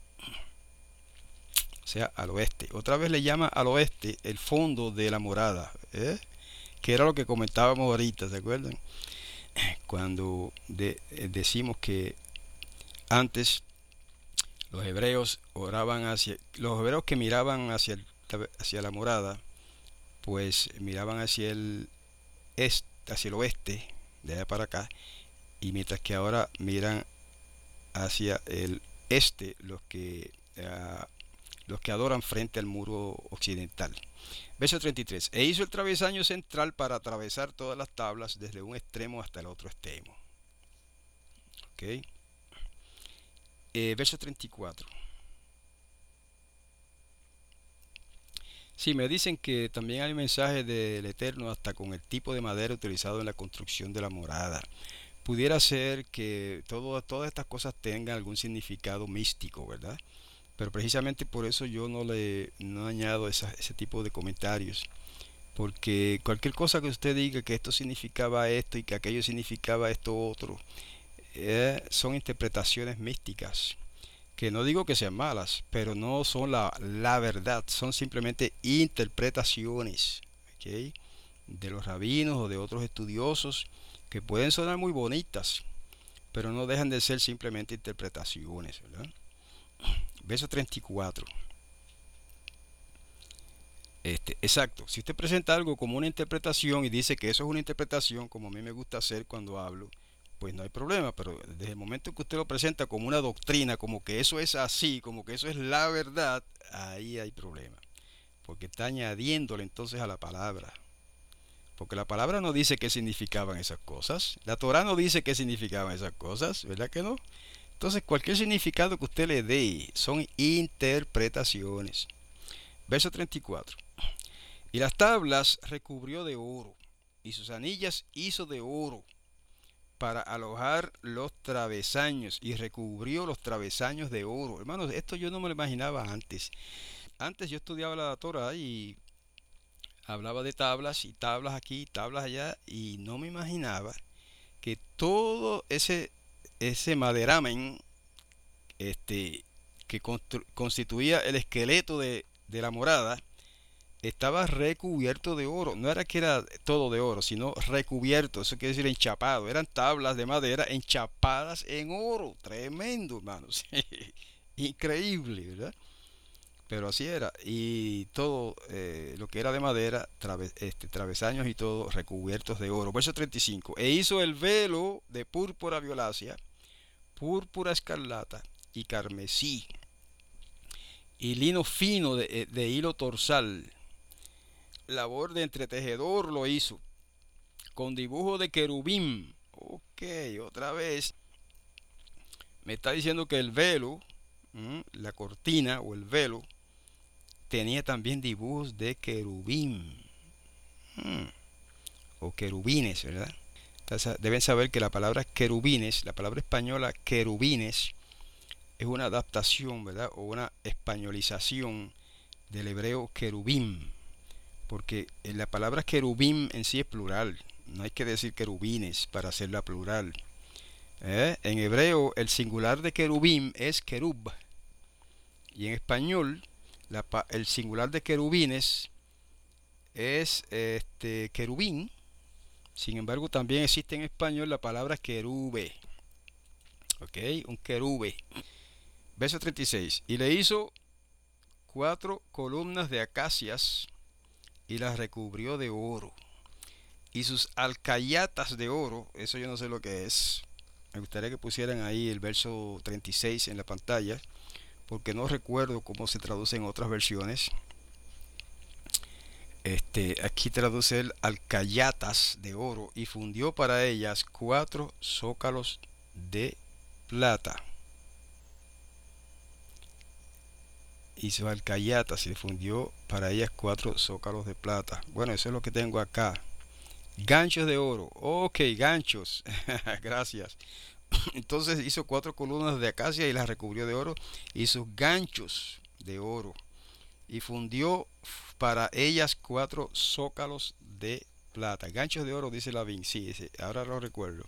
o sea, al oeste. Otra vez le llama al oeste el fondo de la morada, ¿eh? Que era lo que comentábamos ahorita, ¿se acuerdan? Cuando de, eh, decimos que antes los hebreos oraban hacia, los hebreos que miraban hacia, el, hacia la morada, pues miraban hacia el este, hacia el oeste, de allá para acá, y mientras que ahora miran hacia el este los que uh, los que adoran frente al muro occidental. Verso treinta y tres. E hizo el travesaño central para atravesar todas las tablas desde un extremo hasta el otro extremo. Okay. Eh, verso treinta y cuatro. Sí, me dicen que también hay mensaje del Eterno hasta con el tipo de madera utilizado en la construcción de la morada. Pudiera ser que todo, todas estas cosas tengan algún significado místico, ¿verdad? Pero precisamente por eso yo no le no añado esa, ese tipo de comentarios. Porque cualquier cosa que usted diga que esto significaba esto y que aquello significaba esto otro, eh, son interpretaciones místicas. Que no digo que sean malas, pero no son la, la verdad, son simplemente interpretaciones, ¿okay? De los rabinos o de otros estudiosos que pueden sonar muy bonitas, pero no dejan de ser simplemente interpretaciones, ¿verdad? Verso treinta y cuatro. Este, exacto, si usted presenta algo como una interpretación y dice que eso es una interpretación, como a mí me gusta hacer cuando hablo, pues no hay problema, pero desde el momento que usted lo presenta como una doctrina, como que eso es así, como que eso es la verdad, ahí hay problema, porque está añadiéndole entonces a la palabra, porque la palabra no dice qué significaban esas cosas, la Torah no dice qué significaban esas cosas, ¿verdad que no? Entonces cualquier significado que usted le dé son interpretaciones. Verso treinta y cuatro. Y las tablas recubrió de oro, y sus anillas hizo de oro para alojar los travesaños, y recubrió los travesaños de oro. Hermanos, esto yo no me lo imaginaba antes. Antes yo estudiaba la Torah y hablaba de tablas y tablas aquí, tablas allá, y no me imaginaba que todo ese, ese maderamen este, que constituía el esqueleto de, de la morada, estaba recubierto de oro. No era que era todo de oro, sino recubierto. Eso quiere decir enchapado. Eran tablas de madera enchapadas en oro. Tremendo, hermanos. Increíble, ¿verdad? Pero así era. Y todo eh, lo que era de madera, trave, este, travesaños y todo, recubiertos de oro. Verso treinta y cinco. E hizo el velo de púrpura violácea, púrpura escarlata y carmesí, y lino fino de, de hilo torsal. Labor de entretejedor lo hizo, con dibujo de querubín. Ok, otra vez. Me está diciendo que el velo, ¿m? la cortina o el velo, tenía también dibujos de querubín. Hmm. O querubines, ¿verdad? Entonces, deben saber que la palabra querubines, la palabra española querubines, es una adaptación, ¿verdad? O una españolización del hebreo querubín. Porque la palabra querubín en sí es plural. No hay que decir querubines para hacerla plural. ¿Eh? En hebreo el singular de querubín es querub. Y en español la, el singular de querubines es este, querubín. Sin embargo, también existe en español la palabra querube. ¿Ok? Un querube. Verso treinta y seis. Y le hizo cuatro columnas de acacias y las recubrió de oro. Y sus alcayatas de oro, eso yo no sé lo que es. Me gustaría que pusieran ahí el verso treinta y seis en la pantalla, porque no recuerdo cómo se traduce en otras versiones. Este, aquí traduce el alcayatas de oro, y fundió para ellas cuatro zócalos de plata. Hizo alcayatas y fundió para ellas cuatro zócalos de plata. Bueno, eso es lo que tengo acá. Ganchos de oro. Ok, ganchos. Gracias. Entonces hizo cuatro columnas de acacia y las recubrió de oro, y sus ganchos de oro. Y fundió para ellas cuatro zócalos de plata. Ganchos de oro, dice Lavín. Sí, ese, ahora lo recuerdo.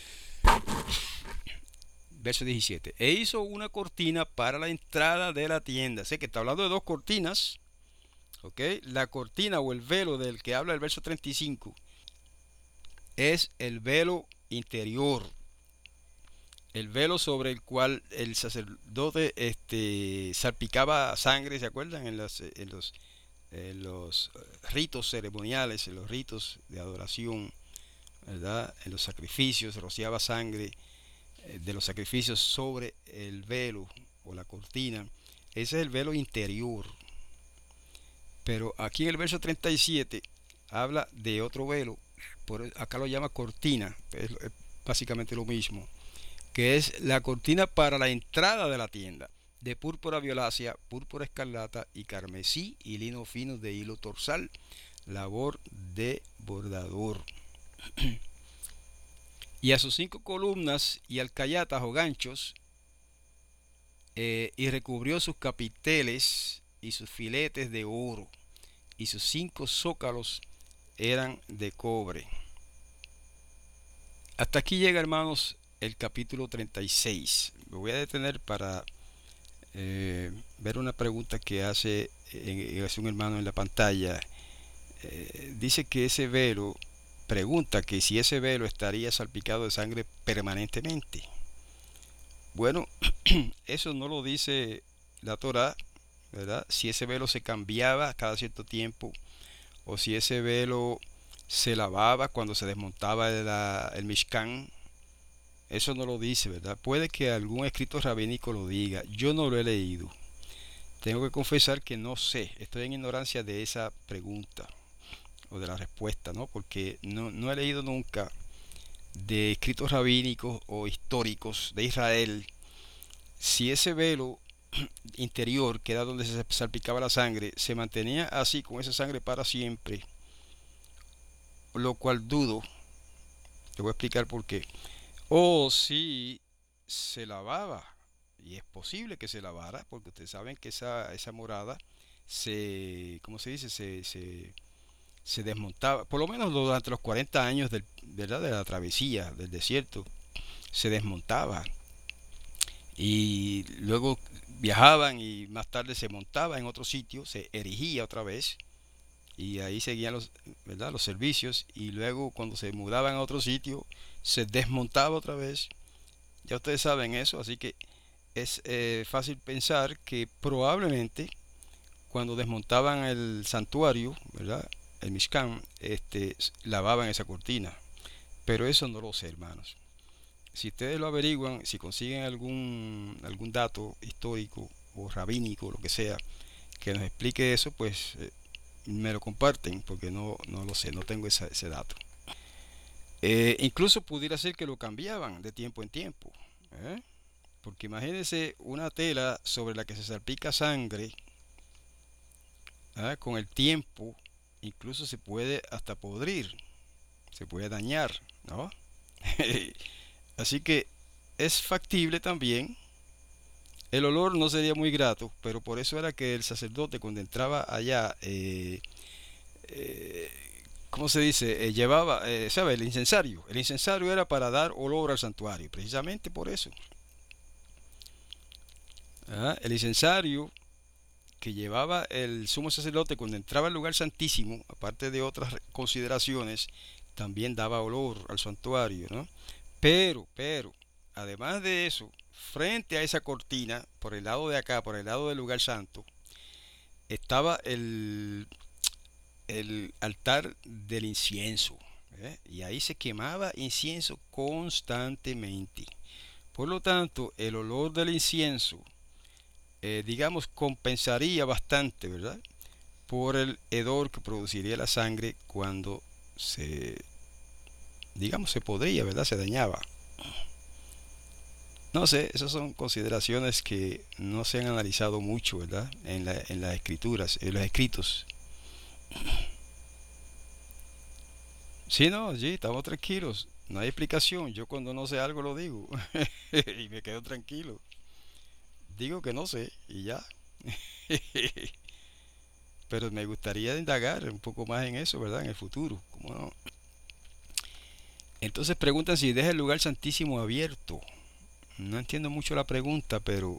Verso diecisiete. E hizo una cortina para la entrada de la tienda. Sé que está hablando de dos cortinas. ¿Ok? La cortina o el velo del que habla el verso treinta y cinco es el velo interior. El velo sobre el cual el sacerdote este, salpicaba sangre, ¿se acuerdan? En, las, en, los, en los ritos ceremoniales, en los ritos de adoración, ¿verdad? En los sacrificios, rociaba sangre eh, de los sacrificios sobre el velo o la cortina. Ese es el velo interior. Pero aquí en el verso treinta y siete habla de otro velo, por, acá lo llama cortina, es, es básicamente lo mismo, que es la cortina para la entrada de la tienda, de púrpura violácea, púrpura escarlata y carmesí y lino fino de hilo torsal, labor de bordador. Y a sus cinco columnas y alcayatas o ganchos, eh, y recubrió sus capiteles y sus filetes de oro, y sus cinco zócalos eran de cobre. Hasta aquí llega, hermanos, el capítulo treinta y seis. Me voy a detener para eh, ver una pregunta que hace, eh, hace un hermano en la pantalla. Eh, dice que ese velo, pregunta que si ese velo estaría salpicado de sangre permanentemente. Bueno, eso no lo dice la Torá, ¿verdad? Si ese velo se cambiaba cada cierto tiempo, o si ese velo se lavaba cuando se desmontaba el, el Mishkan. Eso no lo dice, ¿verdad? Puede que algún escrito rabínico lo diga. Yo no lo he leído. Tengo que confesar que no sé. Estoy en ignorancia de esa pregunta o de la respuesta, ¿no? Porque no, no he leído nunca de escritos rabínicos o históricos de Israel si ese velo interior, que era donde se salpicaba la sangre, se mantenía así con esa sangre para siempre, lo cual dudo. Te voy a explicar por qué. O si se lavaba, y es posible que se lavara, porque ustedes saben que esa, esa morada se, ¿cómo se dice? Se, se, se desmontaba, por lo menos durante los cuarenta años del, ¿verdad? De la travesía del desierto, se desmontaba. Y luego viajaban y más tarde se montaba en otro sitio, se erigía otra vez y ahí seguían los, ¿verdad? Los servicios, y luego cuando se mudaban a otro sitio se desmontaba otra vez. Ya ustedes saben eso, así que es eh, fácil pensar que probablemente cuando desmontaban el santuario, ¿verdad? El Mishkan, este, lavaban esa cortina, pero eso no lo sé, hermanos. Si ustedes lo averiguan, si consiguen algún, algún dato histórico o rabínico, lo que sea, que nos explique eso, pues eh, me lo comparten, porque no, no lo sé, no tengo esa, ese dato. Eh, incluso pudiera ser que lo cambiaban de tiempo en tiempo, ¿eh? Porque imagínense una tela sobre la que se salpica sangre, ¿eh? Con el tiempo, incluso se puede hasta podrir, se puede dañar, ¿no? Así que es factible también. El olor no sería muy grato, pero por eso era que el sacerdote, cuando entraba allá, eh, eh, ¿cómo se dice? Eh, llevaba, eh, ¿sabe? El incensario. El incensario era para dar olor al santuario, precisamente por eso. ¿Ah? El incensario que llevaba el sumo sacerdote cuando entraba al lugar santísimo, aparte de otras consideraciones, también daba olor al santuario, ¿no? Pero, pero, además de eso, frente a esa cortina, por el lado de acá, por el lado del lugar santo, estaba el, el altar del incienso, ¿eh? Y ahí se quemaba incienso constantemente. Por lo tanto, el olor del incienso, eh, digamos, compensaría bastante, ¿verdad? Por el hedor que produciría la sangre cuando se, digamos, se podría, ¿verdad? Se dañaba. No sé, esas son consideraciones que no se han analizado mucho, ¿verdad? En la, en las escrituras, en los escritos. Sí, no, sí, estamos tranquilos. No hay explicación. Yo cuando no sé algo lo digo. Y me quedo tranquilo. Digo que no sé y ya. pero me gustaría indagar un poco más en eso, ¿verdad? En el futuro, ¿cómo no? Entonces preguntan si deja el lugar santísimo abierto. No entiendo mucho la pregunta, pero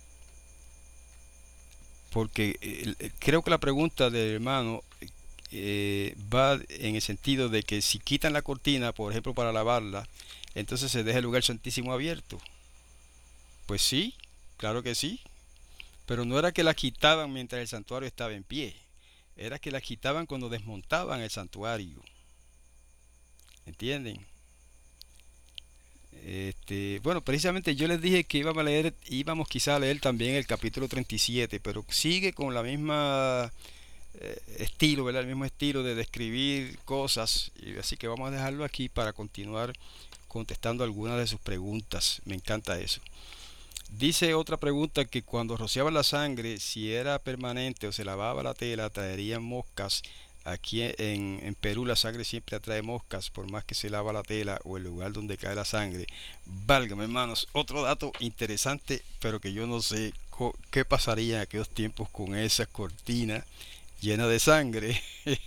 porque eh, eh, creo que la pregunta del hermano eh, va en el sentido de que si quitan la cortina, por ejemplo, para lavarla, entonces se deja el lugar santísimo abierto. Pues sí, claro que sí, pero no era que la quitaban mientras el santuario estaba en pie, era que la quitaban cuando desmontaban el santuario, ¿entienden? Este, bueno, precisamente yo les dije que íbamos a leer, íbamos quizá a leer también el capítulo treinta y siete, pero sigue con la misma eh, estilo, ¿verdad? El mismo estilo de describir cosas, y así que vamos a dejarlo aquí para continuar contestando algunas de sus preguntas. Me encanta eso. Dice otra pregunta que cuando rociaban la sangre, si era permanente o se lavaba la tela, traerían moscas. Aquí en, en Perú la sangre siempre atrae moscas, por más que se lava la tela o el lugar donde cae la sangre. Válgame, hermanos, otro dato interesante, pero que yo no sé qué pasaría en aquellos tiempos con esa cortina llena de sangre.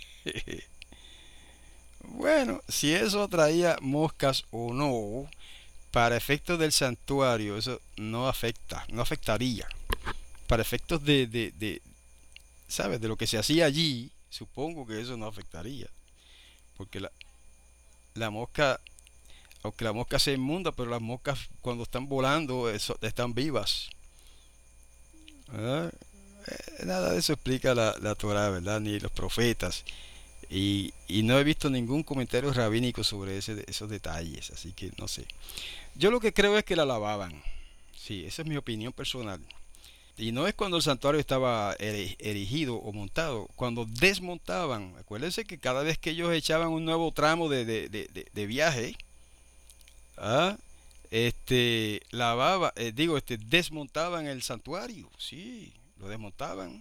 Bueno, si eso atraía moscas o no, para efectos del santuario, eso no afecta, no afectaría. Para efectos de, de, de, ¿sabes? De lo que se hacía allí, supongo que eso no afectaría. Porque la, la mosca, aunque la mosca sea inmunda, pero las moscas cuando están volando eso, están vivas. ¿Verdad? Eh, nada de eso explica la, la Torah, ¿verdad? Ni los profetas. Y, y no he visto ningún comentario rabínico sobre ese, esos detalles, así que no sé. Yo lo que creo es que la lavaban. Sí, esa es mi opinión personal. Y no es cuando el santuario estaba erigido o montado, cuando desmontaban. Acuérdense que cada vez que ellos echaban un nuevo tramo de, de, de, de, de viaje, ¿ah? este, lavaba, eh, digo, este, desmontaban el santuario. Sí, lo desmontaban.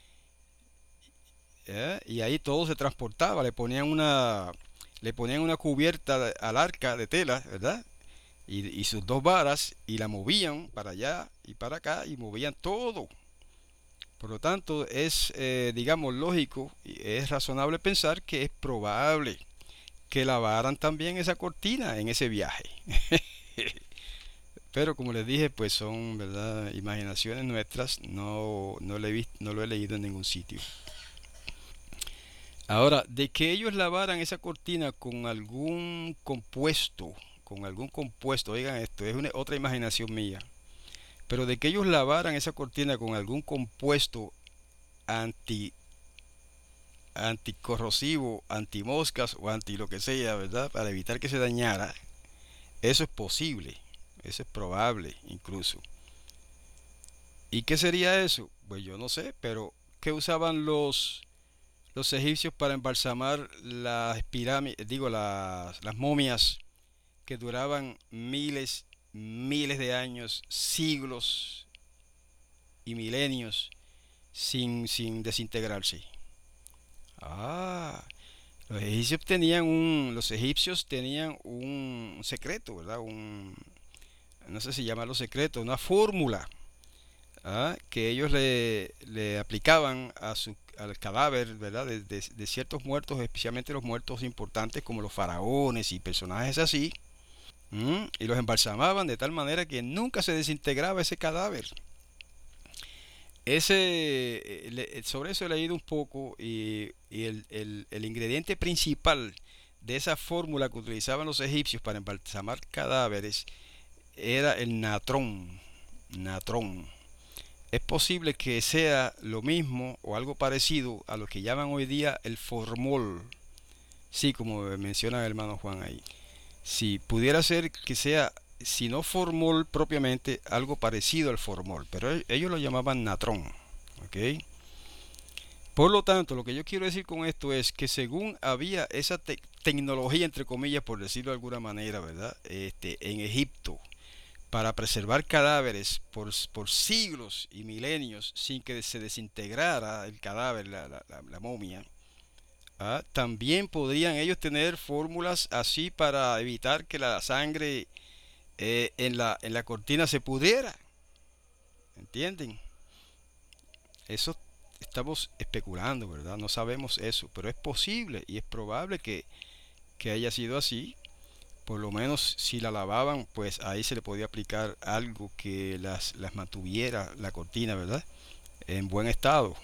¿eh? Y ahí todo se transportaba. Le ponían una, le ponían una cubierta al arca de tela, ¿verdad? Y, y sus dos varas y la movían para allá y para acá y movían todo. Por lo tanto, es, eh, digamos, lógico y es razonable pensar que es probable que lavaran también esa cortina en ese viaje. Pero como les dije, pues son, ¿verdad?, imaginaciones nuestras, no, no, lo he visto, no lo he leído en ningún sitio. Ahora, de que ellos lavaran esa cortina con algún compuesto, con algún compuesto, oigan esto, es una, otra imaginación mía, pero de que ellos lavaran esa cortina con algún compuesto anti anticorrosivo, antimoscas o anti lo que sea, ¿verdad? Para evitar que se dañara, eso es posible, eso es probable incluso. ¿Y qué sería eso? Pues yo no sé, pero ¿qué usaban los los egipcios para embalsamar las pirámides, digo, las, las momias que duraban miles, miles de años, siglos y milenios sin, sin desintegrarse? Ah, los egipcios tenían un, los egipcios tenían un secreto, ¿verdad? Un, no sé si llamarlo secreto, una fórmula, ¿ah?, que ellos le, le aplicaban a su, al cadáver, ¿verdad?, de, de, de ciertos muertos, especialmente los muertos importantes como los faraones y personajes así, ¿m? Y los embalsamaban de tal manera que nunca se desintegraba ese cadáver. Ese, eh, sobre eso he leído un poco y, y el, el, el ingrediente principal de esa fórmula que utilizaban los egipcios para embalsamar cadáveres era el natrón. Natrón. Es posible que sea lo mismo o algo parecido a lo que llaman hoy día el formol. Sí, como menciona el hermano Juan ahí. Si pudiera ser que sea, si no formol propiamente, algo parecido al formol, pero ellos lo llamaban natrón. ¿Ok? Por lo tanto, lo que yo quiero decir con esto es que según había esa te tecnología, entre comillas, por decirlo de alguna manera, ¿verdad? Este, en Egipto, para preservar cadáveres por, por siglos y milenios sin que se desintegrara el cadáver, la, la, la, la momia, ¿ah? También podrían ellos tener fórmulas así para evitar que la sangre eh, en, la, en la cortina se pudriera. ¿Entienden? Eso estamos especulando, ¿verdad? No sabemos eso, pero es posible y es probable que, que haya sido así. Por lo menos si la lavaban, pues ahí se le podía aplicar algo que las, las mantuviera la cortina, ¿verdad? En buen estado.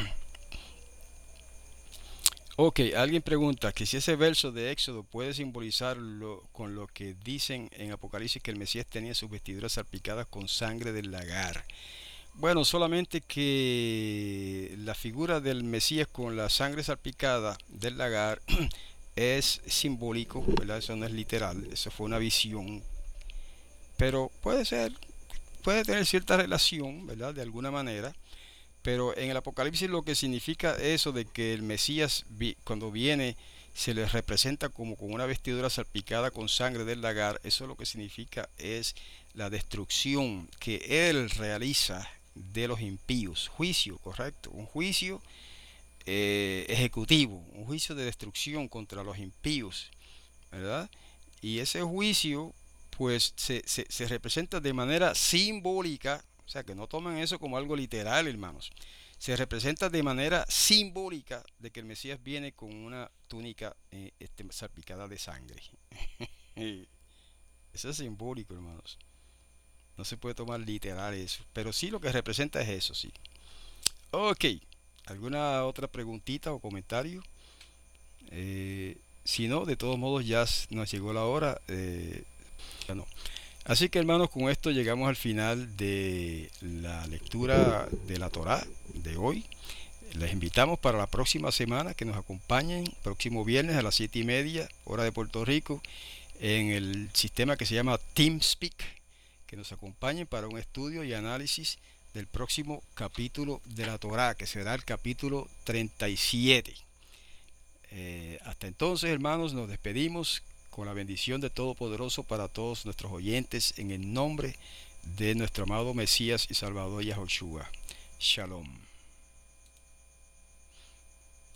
Ok, alguien pregunta que si ese verso de Éxodo puede simbolizarlo con lo que dicen en Apocalipsis que el Mesías tenía sus vestiduras salpicadas con sangre del lagar. Bueno, solamente que la figura del Mesías con la sangre salpicada del lagar es simbólico, ¿verdad? Eso no es literal, eso fue una visión, pero puede ser, puede tener cierta relación, ¿verdad? De alguna manera. Pero en el Apocalipsis lo que significa eso de que el Mesías cuando viene se les representa como con una vestidura salpicada con sangre del lagar, eso lo que significa es la destrucción que él realiza de los impíos. Juicio, correcto, un juicio eh, ejecutivo, un juicio de destrucción contra los impíos, ¿verdad? Y ese juicio pues se, se, se representa de manera simbólica. O sea, que no tomen eso como algo literal, hermanos. Se representa de manera simbólica de que el Mesías viene con una túnica eh, este, salpicada de sangre. Eso es simbólico, hermanos. No se puede tomar literal eso. Pero sí lo que representa es eso, sí. Ok. ¿Alguna otra preguntita o comentario? Eh, si no, de todos modos ya nos llegó la hora. Eh, ya no. Así que hermanos, con esto llegamos al final de la lectura de la Torá de hoy. Les invitamos para la próxima semana que nos acompañen, próximo viernes a las siete y media, hora de Puerto Rico, en el sistema que se llama TeamSpeak, que nos acompañen para un estudio y análisis del próximo capítulo de la Torá, que será el capítulo treinta y siete. Eh, hasta entonces, hermanos, nos despedimos con la bendición de Todopoderoso para todos nuestros oyentes en el nombre de nuestro amado Mesías y Salvador Yahoshua. Shalom.